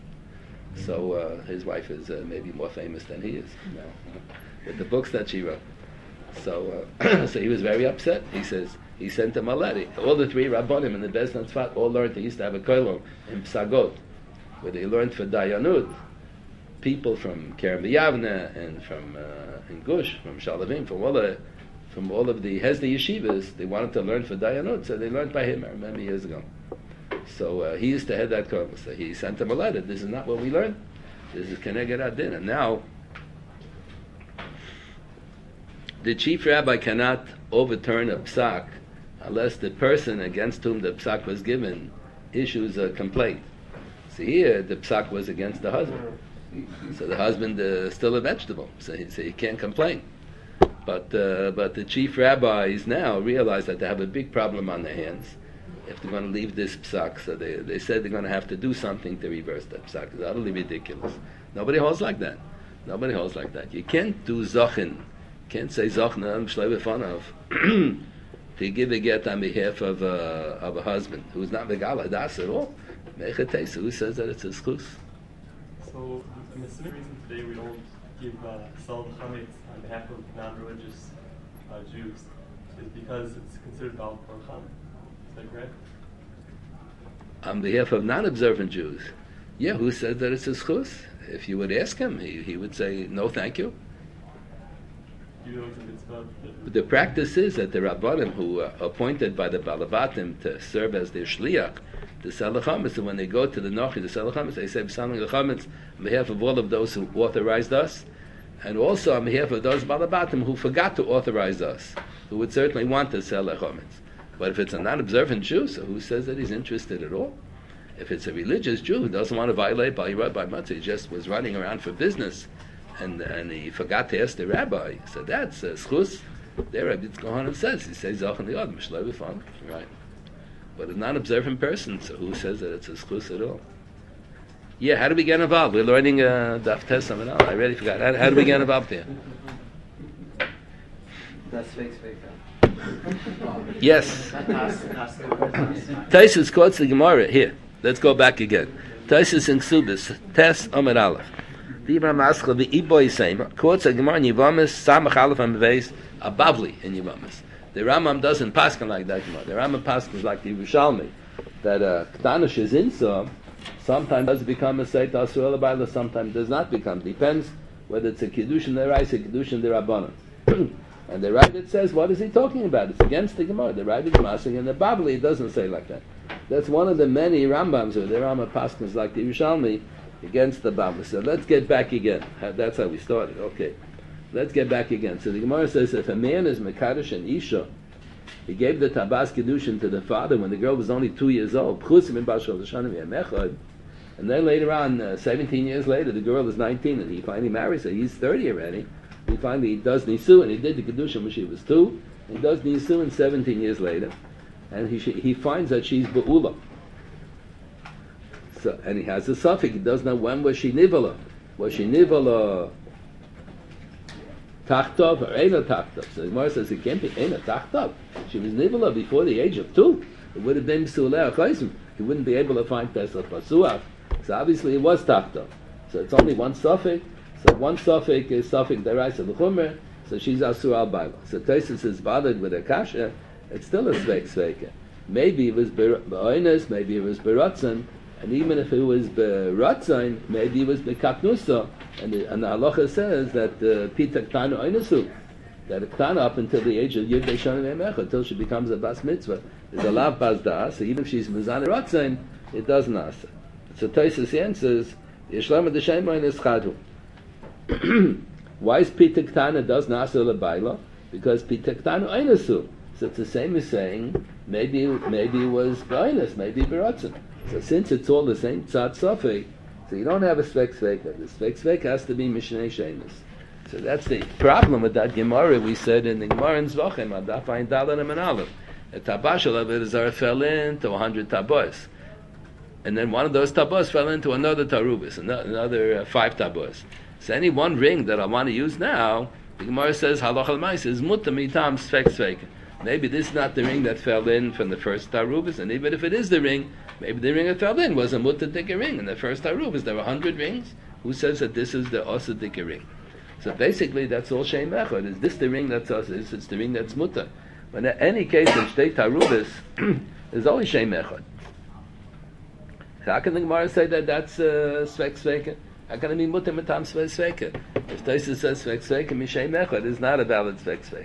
So uh, his wife is uh, maybe more famous than he is now, uh, with the books that she wrote. So, uh, so he was very upset. He says he sent him a letter. All the three Rabbanim in the Bezdin Tzfat all learned. They used to have a koilom in Psagot, where they learned for Dayanut. People from Kerem Yavne and from uh, in Gush, from Shalavim, from all the from all of the Hesda yeshivas, they wanted to learn for Dayanut, so they learned by him. I remember years ago. So uh, he used to head that koilom. So he sent him a letter. This is not what we learned. This is Keneged Adin. And now the chief rabbi cannot overturn a psak unless the person against whom the psak was given issues a complaint. So here, the psak was against the husband. So the husband is uh, still a vegetable, so he, so he can't complain. But uh, but the chief rabbis now realize that they have a big problem on their hands if they're going to leave this psak. So they, they said they're going to have to do something to reverse that psak. It's utterly ridiculous. Nobody holds like that. Nobody holds like that. You can't do zachin. Can't say Zachnam Shleiv Fanav to give a get on behalf of a, of a husband who's not Megala Das at all. Mechatesa, who says that it's a schus? So, I'm assuming reason today we don't give uh, sal chametz on behalf of non-religious uh, Jews is because it's considered Baal Korchan. Is that correct? On behalf of non-observant Jews, yeah, who says that it's a schus? If you would ask him, he, he would say, no, thank you. But the practice is that the Rabbanim who are appointed by the Balavatim to serve as their shliach to sell the chametz, and when they go to the Nochi to sell the chametz, they say selling the chametz on behalf of all of those who authorized us, and also on behalf of those Balavatim who forgot to authorize us, who would certainly want to sell the chametz. But if it's a non-observant Jew, so who says that he's interested at all? If it's a religious Jew who doesn't want to violate Bal Yirad by Matzah, he just was running around for business, and and he forgot to ask the rabbi. So that's a schus. There, Rabbi Yitzchak says he says Zachan the Yod Mishlei B'Fan, right? But a non-observant person, so who says that it's a schus at all? Yeah, how do we get involved? We're learning uh, Daf Tes Samad Aleph. I really forgot. How, how do we get involved here? That's fake, fake. Yes. Taisus quotes the Gemara here. Let's go back again. Taisus in Ksubis Tes Amad Aleph. Dibra Maskal the Iboy same quotes a Gemara in Yivamis Samach Aleph and Beis a Bavli in Yivamis. The Rambam doesn't paskin like that Gemara. The Rambam paskins like the Yerushalmi, that a Ktana Shezinsa sometimes does become a Seit Asur L'Bayla, sometimes does not become. Depends whether it's a Kiddushin Derais, a Kiddushin Derabanan. And the Ravid says, what is he talking about? It's against the Gemara. The Ravid Masik and the Babli, it doesn't say like that. That's one of the many Rambams, or the Rambam paskins like the Yerushalmi, against the Babli. So let's get back again. That's how we started. Okay. Let's get back again. So the Gemara says, if a man is Mekadosh and Isha, he gave the Tabas Kedushin to the father when the girl was only two years old. And then later on, uh, seventeen years later, the girl is nineteen, and he finally marries her. He's thirty already. He finally does Nisu, and he did the Kedushin when she was two. He does Nisu in seventeen years later, and he he finds that she's Be'ula. So, and he has a suffix. He doesn't know when was she Nivala. Was she Nivala Tachtov or Eina Tachtov? So the Gemara says it can't be Eina Tachtov. She was Nivala before the age of two. It would have been Psulei Achaisim. He wouldn't be able to find Pesach Pasuach. So obviously it was Tachtov. So it's only one suffix. So one suffix is suffix Deraisa L'Chumer. So she's Asur Al Baila. So Taisus is bothered with a kasha. It's still a Sveik Sveika. Maybe it was Be'oines, maybe it was Be'rotzen. And even if it was Be'rotzen, maybe it was Be'katnusa. And the, and the halacha says that uh, Pita Ktana Oinasu, that a Ktana up until the age of Yud Beishon Emecha, until she becomes a Bas Mitzvah, is a Lav Bas Da'as. So even if she's Mizan Rotzen, it doesn't ask. So Taisus answers, Yishlama D'Shemoin is Chadu. Why is Pita Ktana does Nasa L'Baila? Because Pita Ktana Oinasu. So it's the same as saying, maybe maybe it was B'oines, maybe Be'rotzen. So since it's all the same Tzad Sofik, so you don't have a Svek Sveka. The Svek Sveka has to be Mishnei Shemus. So that's the problem with that Gemara we said in the Gemara in Zvachim, Adaf Ayin Dalet and Aleph. A Tabash of it is our fell into a hundred Tabos. And then one of those Tabos fell into another Tarubis, another uh, five Tabos. So any one ring that I want to use now, the Gemara says, Halach al-Mais is Mutta Mitam Svek Sveka. Maybe this is not the ring that fell in from the first Tarubis, and even if it is the ring, maybe the ring that fell in was a Mutadik ring. In the first Tarubis, there were a hundred rings. Who says that this is the Osadik ring? So basically, that's all Shem Echad. Is this the ring that's Osa? Is it's the ring that's Muta? But in any case, in Shtei Tarubis, there's only Shem Echad. How can the Gemara say that that's uh, Svek Sveka? How can it be Muta Mitam Svek Sveka? If Taisa says Svek Sveka, Mishem Echad is not a valid Svek Sveka.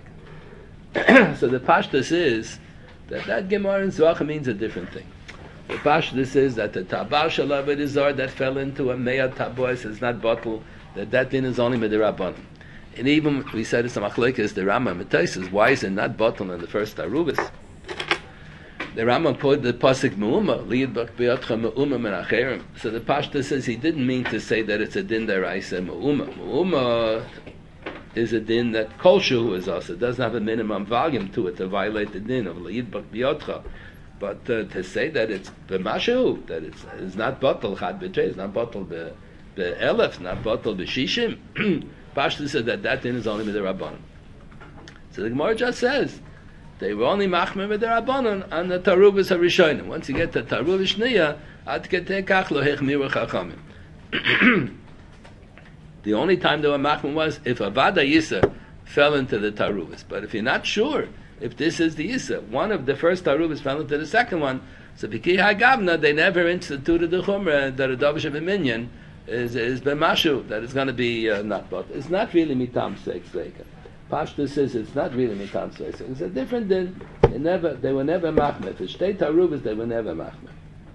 So the pashtus is that that Gemara in Zvachim means a different thing. The pashtus is that the tabar shalav izar that fell into a meya tabois is not bottle, that that din is only midirabbanan. And even we said it's a machlekes the Rambam Mitaises, why is it not bottle in the first Arubis? The Rambam quoted the pasuk meuma liad bak be'atcha meuma min acherim. So the pashtus says he didn't mean to say that it's a din deraisa meuma. Meuma is a din that kol shehu is also. It doesn't have a minimum volume to it to violate the din of liad bak be'atcha. But uh, to say that it's b'mashu, that it's, it's not bottle chad b'trei, it's not bottle b'elef, not bottle b'shishim, Pashtu said that that din is only with the Rabbanon. So the Gemara just says they were only machmer with the Rabbanon and the Tarubis HaRishonim. Once you get the Tarubis Shniya, ad ketei kach lo hechmiru chachamim. The only time they were machmer was if a Vada Yisa fell into the Tarubis. But if you're not sure if this is the Yisa, one of the first Tarubis fell into the second one, so B'ki HaGavna, they never instituted the Chumrah that a Dovish of a Minyan is is b'mashu, that it's going to be uh, not but it's not really mitam seik seika. Pashtu says it's not really mitam seik seika. It's a different din. They never, they were never machmer. If it's shtei tarubas, they were never machmer.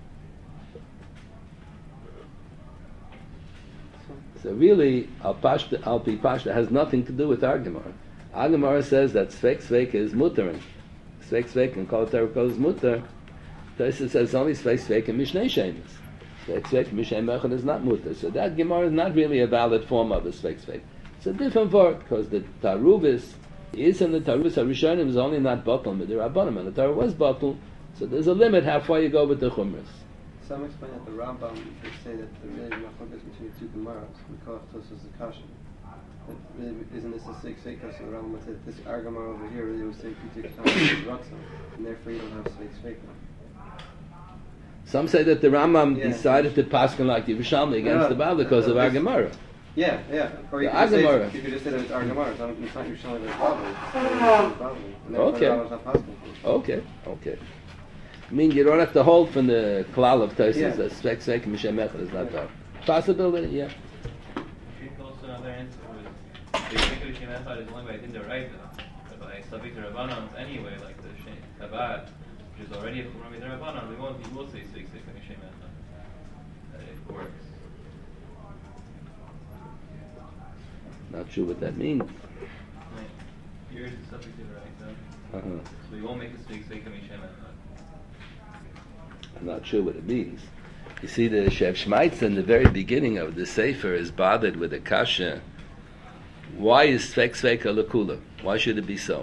So really, al pashtu, al pi pashtu has nothing to do with our Gemara. Our Gemara says that sveik sveika is mutter, and sveik sveika and kol terukol is mutter. Taisa says only sveik sveika and mishnei shemus. Svek Svek Mishem Echad is not mutter. So that Gemara is not really a valid form of a Svek Svek. It's a different word, because the Tarubis is in the Tarubis HaRishonim is only not bottle, but the Rabbanim, and the Torah was bottle, so there's a limit how far you go with the Chumras. Some explain that the Rambam, they say that the really machlokas between the two Gemaras, because this is the Kasha. That really, isn't this a six six? So the Rambam said this our Gemara over here really was saying Pitik Ratzon, and therefore you don't have six six. Some say that the Rambam yeah. decided to paskin like the Yerushalmi against yeah. the Baal because of our Gemara. Yeah, yeah. Or you The could, just say, Agamara. you could just say that it's Agamara. It's not, it's not usually the problem. It's problem. And that's Okay. why it's not possible. Okay, okay. I mean, you don't have to hold from the klal of Tosis Yeah. that Svek Svek Mishem Echad is not valid. Possibility, yeah. I think also another answer was the Yekir Shem Echad is only by Dinda Raisa, but by Savik Rabbanans anyway, like the Shem Chabad, which is already a Chumra Midra Rabbanan, we won't, we will say Svek Svek Mishem Echad. That it works. Not sure what that means. Like, yours is Savik Raisa, Uh-huh. so we won't make a Svek Svek Mishem Echad. I'm not sure what it means. You see, the Shev Shmaitz in the very beginning of the Sefer is bothered with the kasha. Why is Svek Sveka Lakula? Why should it be so?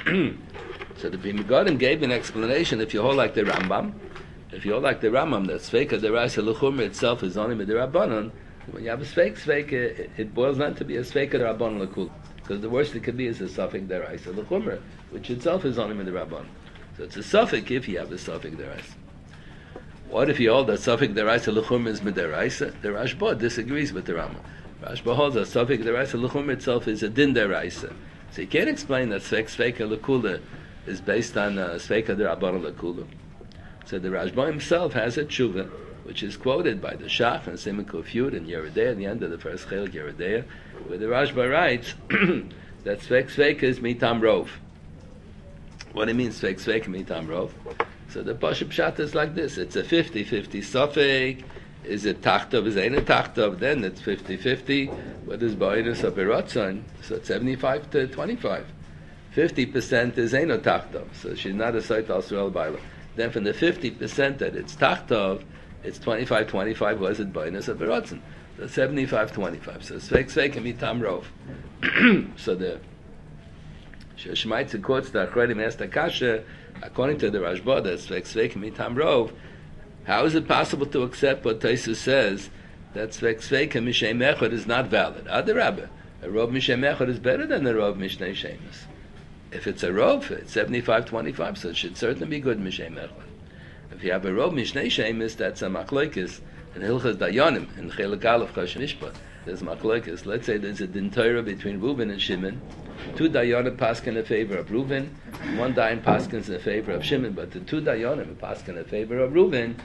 So the Bimigodim gave an explanation. If you hold like the Rambam, if you hold like the Rambam, that Sveka Deraisa L'chumra itself is only Midirabbanon, when you have a Svek Sveka, it, it boils down to be a Sveka Derabbanon Lakula. Because the worst it could be is a Safek Deraisa L'chumra, which itself is only Midirabbanon. So it's a Safek if you have a Safek Deraisa. What if you hold that Safek Deraisa L'chum is Mideraisa? The Rashba disagrees with the Rambam. Rashba holds that Safek Deraisa L'chum itself is a Din Deraisa. So you can't explain that Svek Sveka L'kula is based on uh, Sveka Derabbanan L'kula. So the Rashba himself has a tshuva, which is quoted by the Shach and Simon Kufyud and Yeridea at the end of the first Chelik Yeridea, where the Rashba writes that Svek Sveka is Mitam Rov. What do you mean Svek Sveka Mitam Rov? So the Pashup Pshat is like this. It's a fifty-fifty Safek. Is it Tachtov? Is it a Tachtov? Then it's fifty-fifty. What is Ba'inus of Beratzon? So it's seventy-five to twenty-five. fifty percent is Eino Tachtov. So she's not a Sait Al-Srel Baila. Then from the fifty percent that it's Tachtov, it's twenty-five twenty-five. Was it Ba'inus of Beratzon? So seventy-five twenty-five. So Svek Svek and Mitam Rov. So the Shemaitza quotes the Achredim Esta Kasha. According to the Rashba, that's Svek Svek Mitam Rov. How is it possible to accept what Taisus says that Svek Svek Mishem Echad is not valid? Adarabba, a Rov Mishem Echad is better than a Rov Mishnei Shemus. If it's a Rov, it's seventy-five twenty-five, so it should certainly be good Mishem Echad. If you have a Rov Mishnei Shemus, that's a Machlokes in Hilchas Dayanim in Chelik Aleph Choshen Ishpa. There's Machlokes. Let's say there's a Din Torah between Reuben and Shimon. Two Dayanim paskin in favor of Reuben, one Dayan paskins in favor of Shimon, but the two Dayanim paskin in favor of Reuben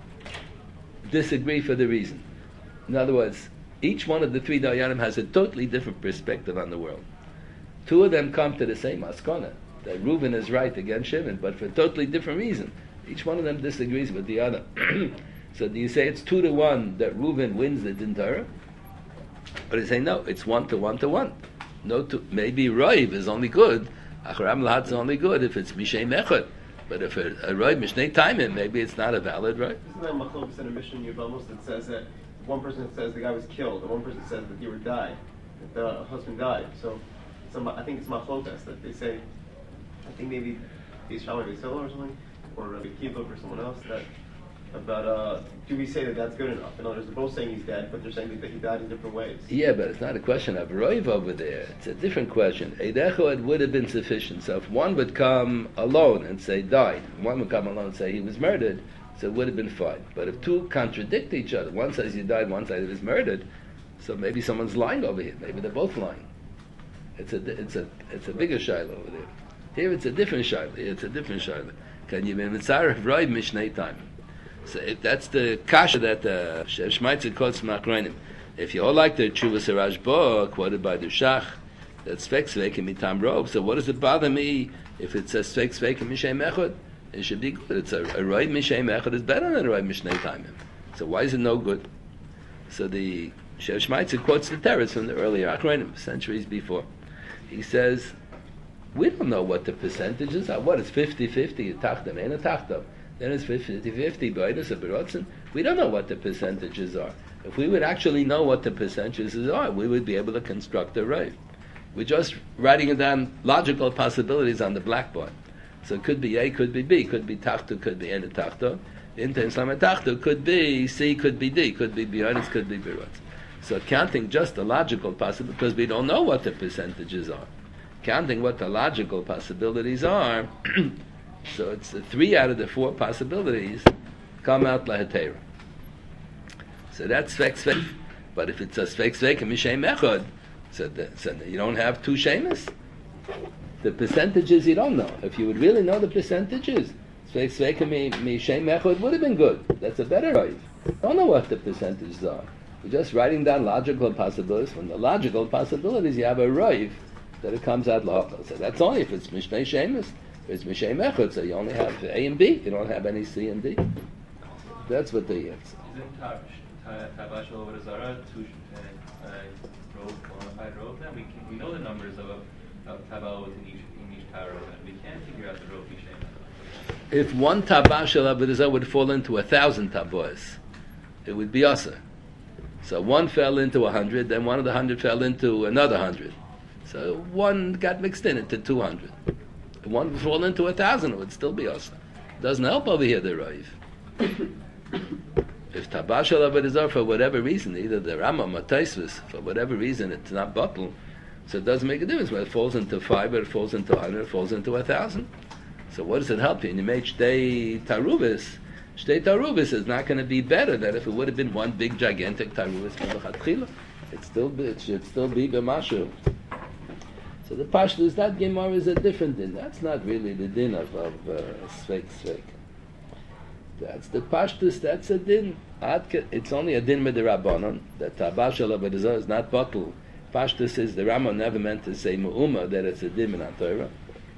disagree for the reason. In other words, each one of the three Dayanim has a totally different perspective on the world. Two of them come to the same askana, that Reuben is right against Shimon, but for a totally different reason. Each one of them disagrees with the other. So do you say it's two to one that Reuben wins the Din Torah? Or do you say no, it's one to one to one? No, to, maybe Roiv is only good. Acharam Lahad is only good if it's Mishem Echad. But if a, a Roiv Mishnei Taimim, maybe it's not a valid Roiv. Isn't there a machlokes in a Mishnah Yevamos that says that one person says the guy was killed, and one person says that he died, that the husband died? So, it's a, I think it's machlokes that they say. I think maybe he's Shalom Beisila or something, or Rabbi Kiva or someone else that. About uh, do we say that that's good enough? In other words, they're both saying he's dead, but they're saying that he died in different ways. Yeah, but it's not a question of Roiv over there. It's a different question. Eid Echad would have been sufficient. So if one would come alone and say died, one would come alone and say he was murdered, so it would have been fine. But if two contradict each other, one says he died, one says he was murdered, so maybe someone's lying over here. Maybe they're both lying. It's a it's a it's a bigger shaila over there. Here it's a different shaila. It's a different shaila. Can you be mitzaref Roiv Mishnei Taimim? So if that's the kasha that uh, Shemaitzer quotes from Akronim. If you all like the Tshuvas Rashba quoted by the Shach, that's Svek Svek and Mitam Rov. So what does it bother me if it says Svek Svek and Mishem Echad? It should be good. It's a, a Roiv Mishem Echad is better than a Roiv Mishnei Taimim. So why is it no good? So the Shemaitzer quotes the Teretz from the earlier Akronim, centuries before. He says, we don't know what the percentages are. What is fifty-fifty? A tachtam and a tachtam. Then it's fifty-fifty, we don't know what the percentages are. If we would actually know what the percentages are, we would be able to construct a Roiv. We're just writing down logical possibilities on the blackboard. So it could be A, could be B, could be Tachtu, could be Ena Tachtu. Inta Islam Tachtu could be C, could be D, could be Bionis, could be Birotz. So counting just the logical possibilities, because we don't know what the percentages are. Counting what the logical possibilities are, so it's the three out of the four possibilities come out lahatera. So that's Svek Svek. But if it's a Sveik Sveika Mishem Echad, so, the, so you don't have two Shemas. The percentages you don't know. If you would really know the percentages, Sveik Sveika Mishem Echad would have been good. That's a better Rav. Don't know what the percentages are. You're just writing down logical possibilities. From the logical possibilities, you have a Rav that it comes out local. So that's only if it's Mishnei Shemus. If it's Mishem Echad, so you only have A and B. You don't have any C and D. That's what they answer. Isn't Tabash over Zara two rows, qualified rows? Then we can, we know the numbers of of Tabaos in each in each Taro, and we can't figure out the row Mishem. If one Tabash al Avodah would fall into a thousand Taboas, it would be Asa. So one fell into a hundred, then one of the hundred fell into another hundred. So one got mixed in into two hundred. If one would fall into a thousand, it would still be Asa. Doesn't help over here the Rav. If Tabash al Avodah for whatever reason, either the Rambam or Taisvus, for whatever reason it's not bottle, so it doesn't make a difference whether it falls into five or it falls into a hundred, it falls into a thousand. So what does it help you? And you made Shtei Tarubis. Shtei Tarubis is not going to be better than if it would have been one big gigantic Tarubis from the Chatchila. It still it should still be B'mashu. So the Pashtus, that Gemara is a different din. That's not really the din of, of uh, Sveik Sveik. That's the Pashtus, that's a din. It's only a din with the Rabbanon. That Tabash al Avodah is not bottle. Pashtus is the Rambam never meant to say Mu'uma, that it's a din in Torah.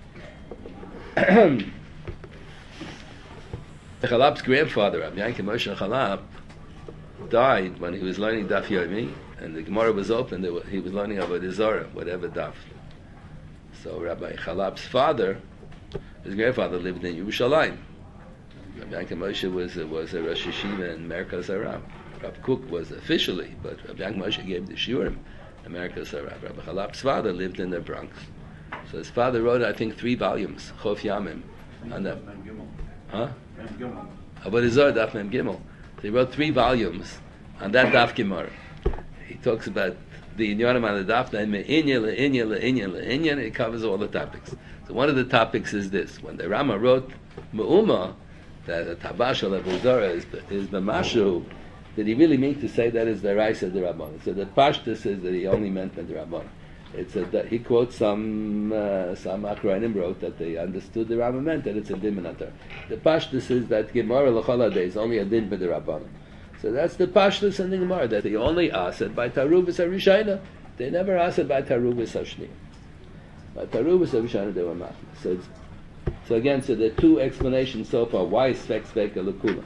The Chalab's grandfather, Rabbi Yankim Moshe Chalab, died when he was learning Daf Yomi, and the Gemara was open. Were, he was learning Avodah Zarah, whatever Daf. So Rabbi Chalab's father, his grandfather, lived in Yerushalayim. Rabbi Yankim Moshe was a, was a Rosh Yeshiva in Merkaz Harav. Rabbi Kook was officially, but Rabbi Yankim Moshe gave the shiurim in Merkaz Harav. Rabbi Chalab's father lived in the Bronx. So his father wrote, I think, three volumes, Chof Yamim. On the, huh? Avodah Zarah, Daf Mem Gimel. So he wrote three volumes on that Daf Gemara. He talks about the Inyanim on the Daf, and Inya, Inya, Inya, Inya, and he covers all the topics. So one of the topics is this. When the Rama wrote Me'uma, that the Tabash al Avodah Zarah is, is the Mashu, did he really mean to say that is the Raisa the Rabban? So the Pashtus says that he only meant the Rabban. It's a, that he quotes some uh, some Akrainim wrote that they understood the Rama meant that it's a din minatar. The Pashtus is that Gemara l'cholade is only a din for the Rabban. So that's the Pashtus in the Gemara, that they only asked it by Tarubis Arishayna. They never asked it by Tarubis Ashni. By Tarubis Arishayna they were machmas. So it's, so again, so there are two explanations so far. Why is Svek Sveka L'Kula?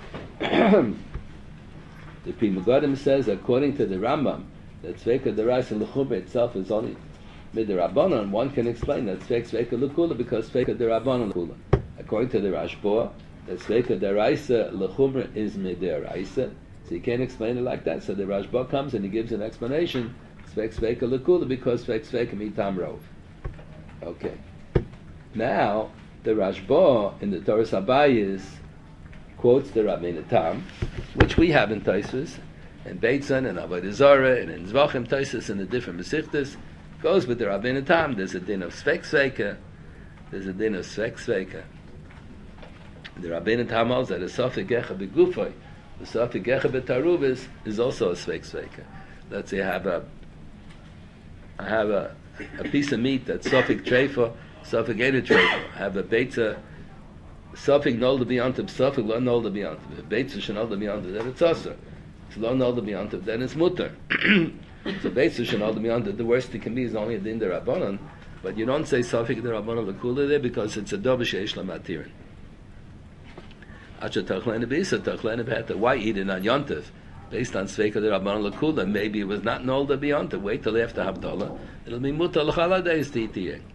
The Pri Megadim says, according to the Rambam, that Sveka Deraisa L'Chumra itself is only Midrabanan. One can explain that Svek Sveka L'Kula because Sveka Derabanan L'Kula. According to the Rashba, that Sveka Deraisa L'Chumra is Mideraisa. So you can't explain it like that. So the Rashba comes and he gives an explanation, Svek Sveka L'Kula, because Svek Sveka Mitam Rov. Okay. Now, the Rashba in the Torah Sabayis quotes the Rabbeinu Tam, which we have in Tosfos, and Beitzan, and Avodah Zarah, and in Zvachim Tosfos, and the different Mesichtas, goes with the Rabbeinu Tam. There's a din of Svek Sveka, there's a din of Svek Sveka. The Rabbeinu Tam holds that a Safik Gecha Begufay, the Safik Gecha Betarubis is also a Svek Sveka. Let's say I have a, I have a, a piece of meat that's Safik Treifa, Safik Eda Treifa. I have a Beitza, Safik Nolda B'yantiv, Safik Lo Nolda B'yantiv. If Beitza Shenolda B'yantiv, then it's Asr. If Lo Nolda B'yantiv, then it's Mutter. So Beitza Shenolda B'yantiv, the worst it can be is only a Din D'Rabbanan, but you don't say Safik D'Rabbanan L'Kula there because it's a Dobish Eish L'Matirin. Acha Tachlene B'isa, Tachlene B'heta. Why eat it on Yontiv? Based on Sveika D'Rabbanan L'Kula, maybe it was not Nolda B'yantiv. Wait till after Havdalah. It'll be Mutter L'Chaladays to eat the egg.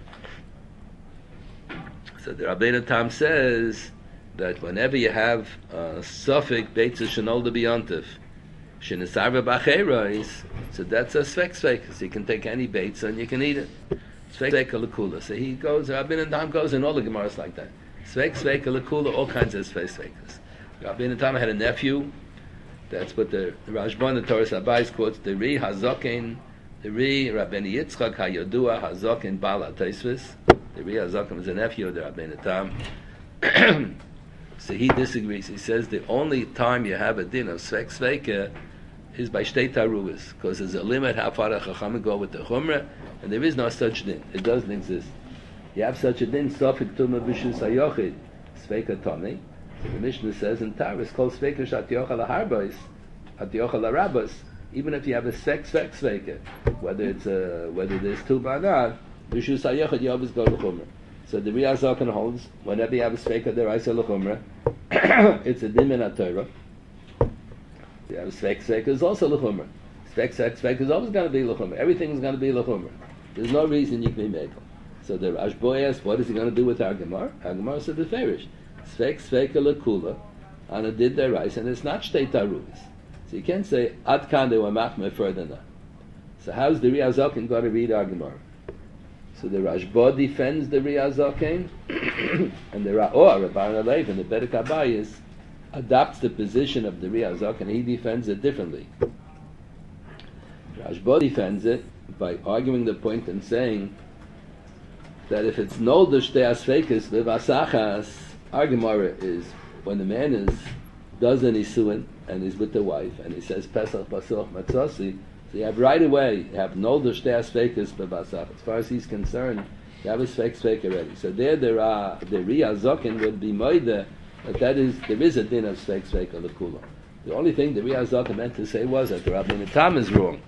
So the Rabbeinu Tam says that whenever you have a suffix beitza shenolda b'yantiv shenisarva b'acheros, so that's a svek svek. So you can take any beitza and you can eat it. Svek svek l'kula. So he goes. Rabbeinu Tam goes in all the gemaras like that. Svek svek l'kula, all kinds of svek svekas. Rabbeinu Tam had a nephew. That's what the, the Rashban, the Torah Sabayis quotes. The Ri Hazokin, the Ri Rabbeinu Yitzchak Hayodua Hazokin Bala Tosfos. The Ri Hazokin was a nephew of the Rabbeinu Tam. So he disagrees. He says the only time you have a din of svek sveka is by shtei taruvis, because there's a limit how far the chachamim go with the chumrah, and there is no such din. It doesn't exist. You have such a din, sofik tumah b'shus hayochid, sveika tomei. So the Mishnah says in Taurus, called sveika shat yochal harbais, at yochal harabas, even if you have a sex sex sveika, whether it's a, whether there's two or not, b'shus hayochid you always go to chumrah. So the Riyaz Zaken holds, whenever you have a sveika deraisa l'chumrah, it's a din min ha-Torah. You have a svek svek is also l'chumrah. Svek svek svek is always going to be l'chumrah. Everything is going to be l'chumrah. There's no reason you can be megal. So the Rashbo asks, what is he going to do with our Gemara? Our Gemara said the Ferish. Svek svek l'kula, and it did their rice, and it's not shtei taruvis. So you can't say, ad kan de wa machmeh further than that. So how's the Riyaz Zaken got to read our Gemara? So the Rashba defends the Riyaz Zaken, and the Ra'or, Rabban Alev, and the Bedek Abayis adopts the position of the Riyaz Zaken. He defends it differently. Rashba defends it by arguing the point and saying that if it's nolder shtei asfekes v'vasachas, our Gemara is when the man is does an isuin and he's with the wife and he says Pesach Basuch Matzasi. So you have right away, you have nolder shtei asfekes b'vasach. As far as he's concerned, you have a svek svek already. So there, there are the Riyaz Zaken would be moide, but that is there is a din of svek svek or the kula. The only thing the Riyaz Zaken meant to say was that the Rabbeinu Tam is wrong.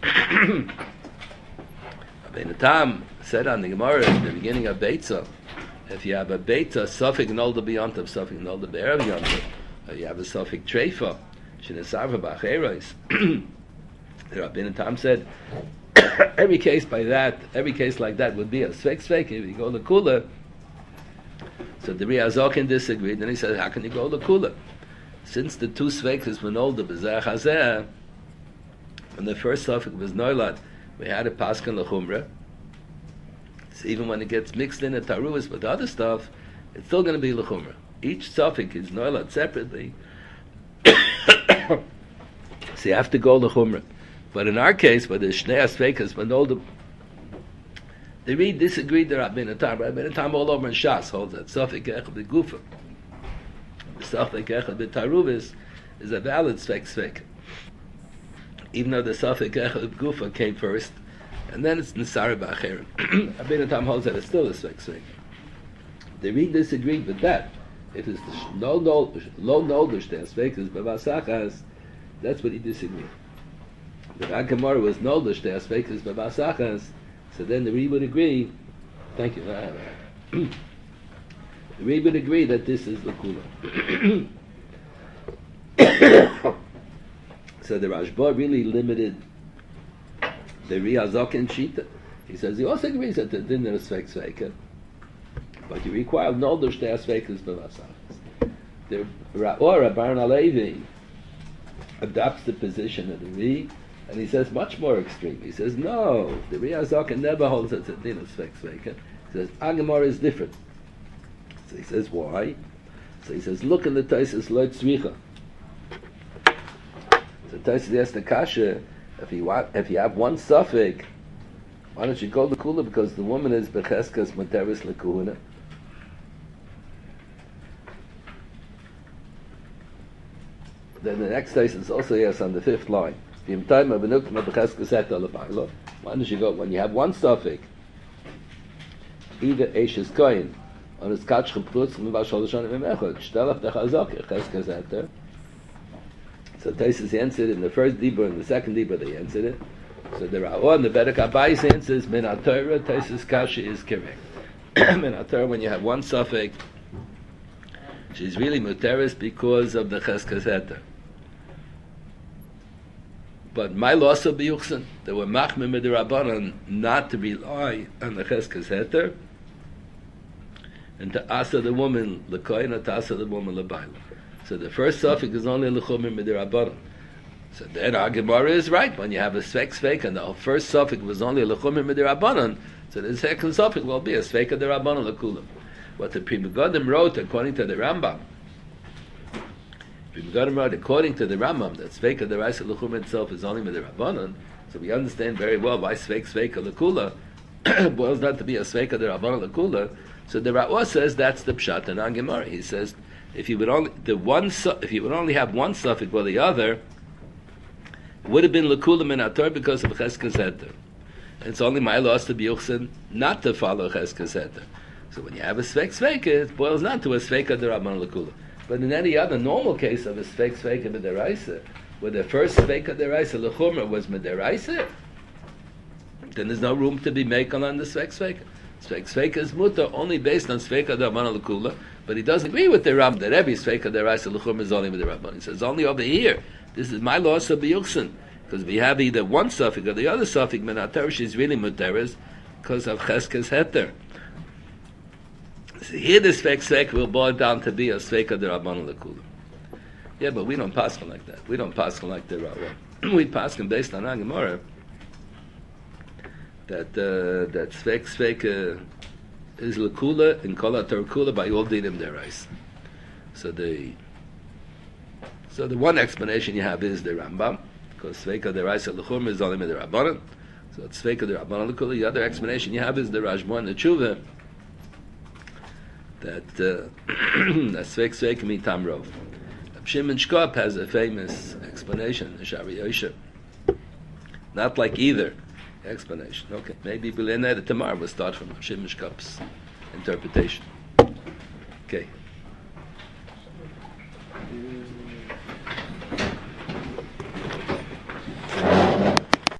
Rabbeinu Tam said on the Gemara at the beginning of Beitzah, if you have a Beitzah suffik nolder b'yontav, suffik nolder b'erev yontav, or you have a suffik treifa, shenesarva b'acheros. The Rabbeinu Tam said, every case by that, every case like that would be a svek svek. If you go to kula, so the Riyaz Zaken disagreed. Then he said, how can you go to kula? Since the two svekes were older, b'zeh chazeh, when the first suffix was noilad, we had a paskan l'chumra. So even when it gets mixed in a taruas with other stuff, it's still going to be l'chumra. Each suffix is noilad separately, so you have to go l'chumra. But in our case, where the shnei asfekas were older, they read disagreed the Rabbeinu Tam. Rabbeinu Tam all over in Shas holds that suffix echad b'gufa. The suffix echad b'taruvis is a valid svek svek. Even though the suffix echad b'gufa came first, and then it's nisara b'acherim. Rabbeinu Tam holds that it's still a svek svek. They read disagreed with that. If it's the low nolder shtei asfekas b'vasachas, that's what he disagreed. The Gemara was nolder shtei asfekas b'vasachas. So then the Rebbe would agree, thank you, the Rebbe would agree that this is the kula. So the Rashba really limited the Riyaz Zaken Shita. He says he also agrees that the dinner is svek sveka, but he required nolder shtei asfekas b'vasachas. The Ra'or, Rabban Alevi, adopts the position of the Rebbe, and he says much more extreme. He says, no, the Riyaz Zaken never holds that it's a din of svek sveka. He says, Agamar is different. So he says, why? So he says, look in the Taisus Lo Tzricha. So Taisus asks the Kasha, if you, want, if you have one suffix, why don't you go to Kula? Because the woman is Becheskas Materis Lekuhuna. Then the next Taisus also yes on the fifth line. Why don't you go when you have one suffix, either Eishes Koyin on his Katschem Plutz and Vasholoshon Vimechot, Shtelach the Chazok, Cheskes Eter. So Taisus answered in the first Dibur and the second Dibur they answered it. So the Ra'or and the Bedek Abayis answers Min HaTorah, Taisus Kashi is correct. Min HaTorah, when you have one suffix, she's really Muteris because of the Cheskes Eter. But my loss of biyuchsin, they were machmim with the Rabbanan not to rely on the cheskes heter, and to asa the woman lekoyin, or to asa the woman lebayla. So the first suffix is only lechumim with the Rabbanan. So then our Gemara is right. When you have a svek svek, and the first suffix was only lechumim with the Rabbanan, so the second suffix will be a svek of the Rabbanan lekulim. What the Pri Megadim wrote according to the Rambam, according to the Rambam, that Sveika the Raisa L'chum itself is only with the Rabbanan, so we understand very well why Sveik Sveika L'kula boils not to be a Sveika the Rabbanan L'kula. So the Ra'or says that's the Pshat and Gemara. He says if you would only the one if you would only have one suffix or the other, would have been lekula min ator because of cheskes heter. It's only my loss to be yuchsin not to follow cheskes heter. So when you have a svek sveka, it boils down to a sveka derabban lekula. But in any other normal case of a svek sveka midaraisa, where the first sveka deraisa lechumra was midaraisa, then there's no room to be makel on the svek sveka. Svek sveka is mutter only based on sveka derabban lekula, but he doesn't agree with the Ram that every sveka deraisa lechumra is only midarabban. He says only over here. This is my loss of biyuchsin. Because we have either one suffix or the other suffix, menatarish is really muteres because of cheskes heter. So here the svek svek will boil down to be a sveka derabban lekula. Yeah, but we don't paskin like that. We don't paskin like the Rava. We paskin based on Agamara that uh, that svek svek uh, is lekula and kol kula by all dinim derais. So the so the one explanation you have is the Rambam. Because Sveika deraisa lechum is only with the Rabbanan. So it's Sveika derabbanan lekula. The other explanation you have is the Rajman the Tshuva that uh, Sveik Sveika mitam rov. Shimon Shkop has a famous explanation, the Shari Yosher. Not like either explanation. Okay, maybe we'll end that tomorrow. We'll start from Shimon Shkop's interpretation. Okay.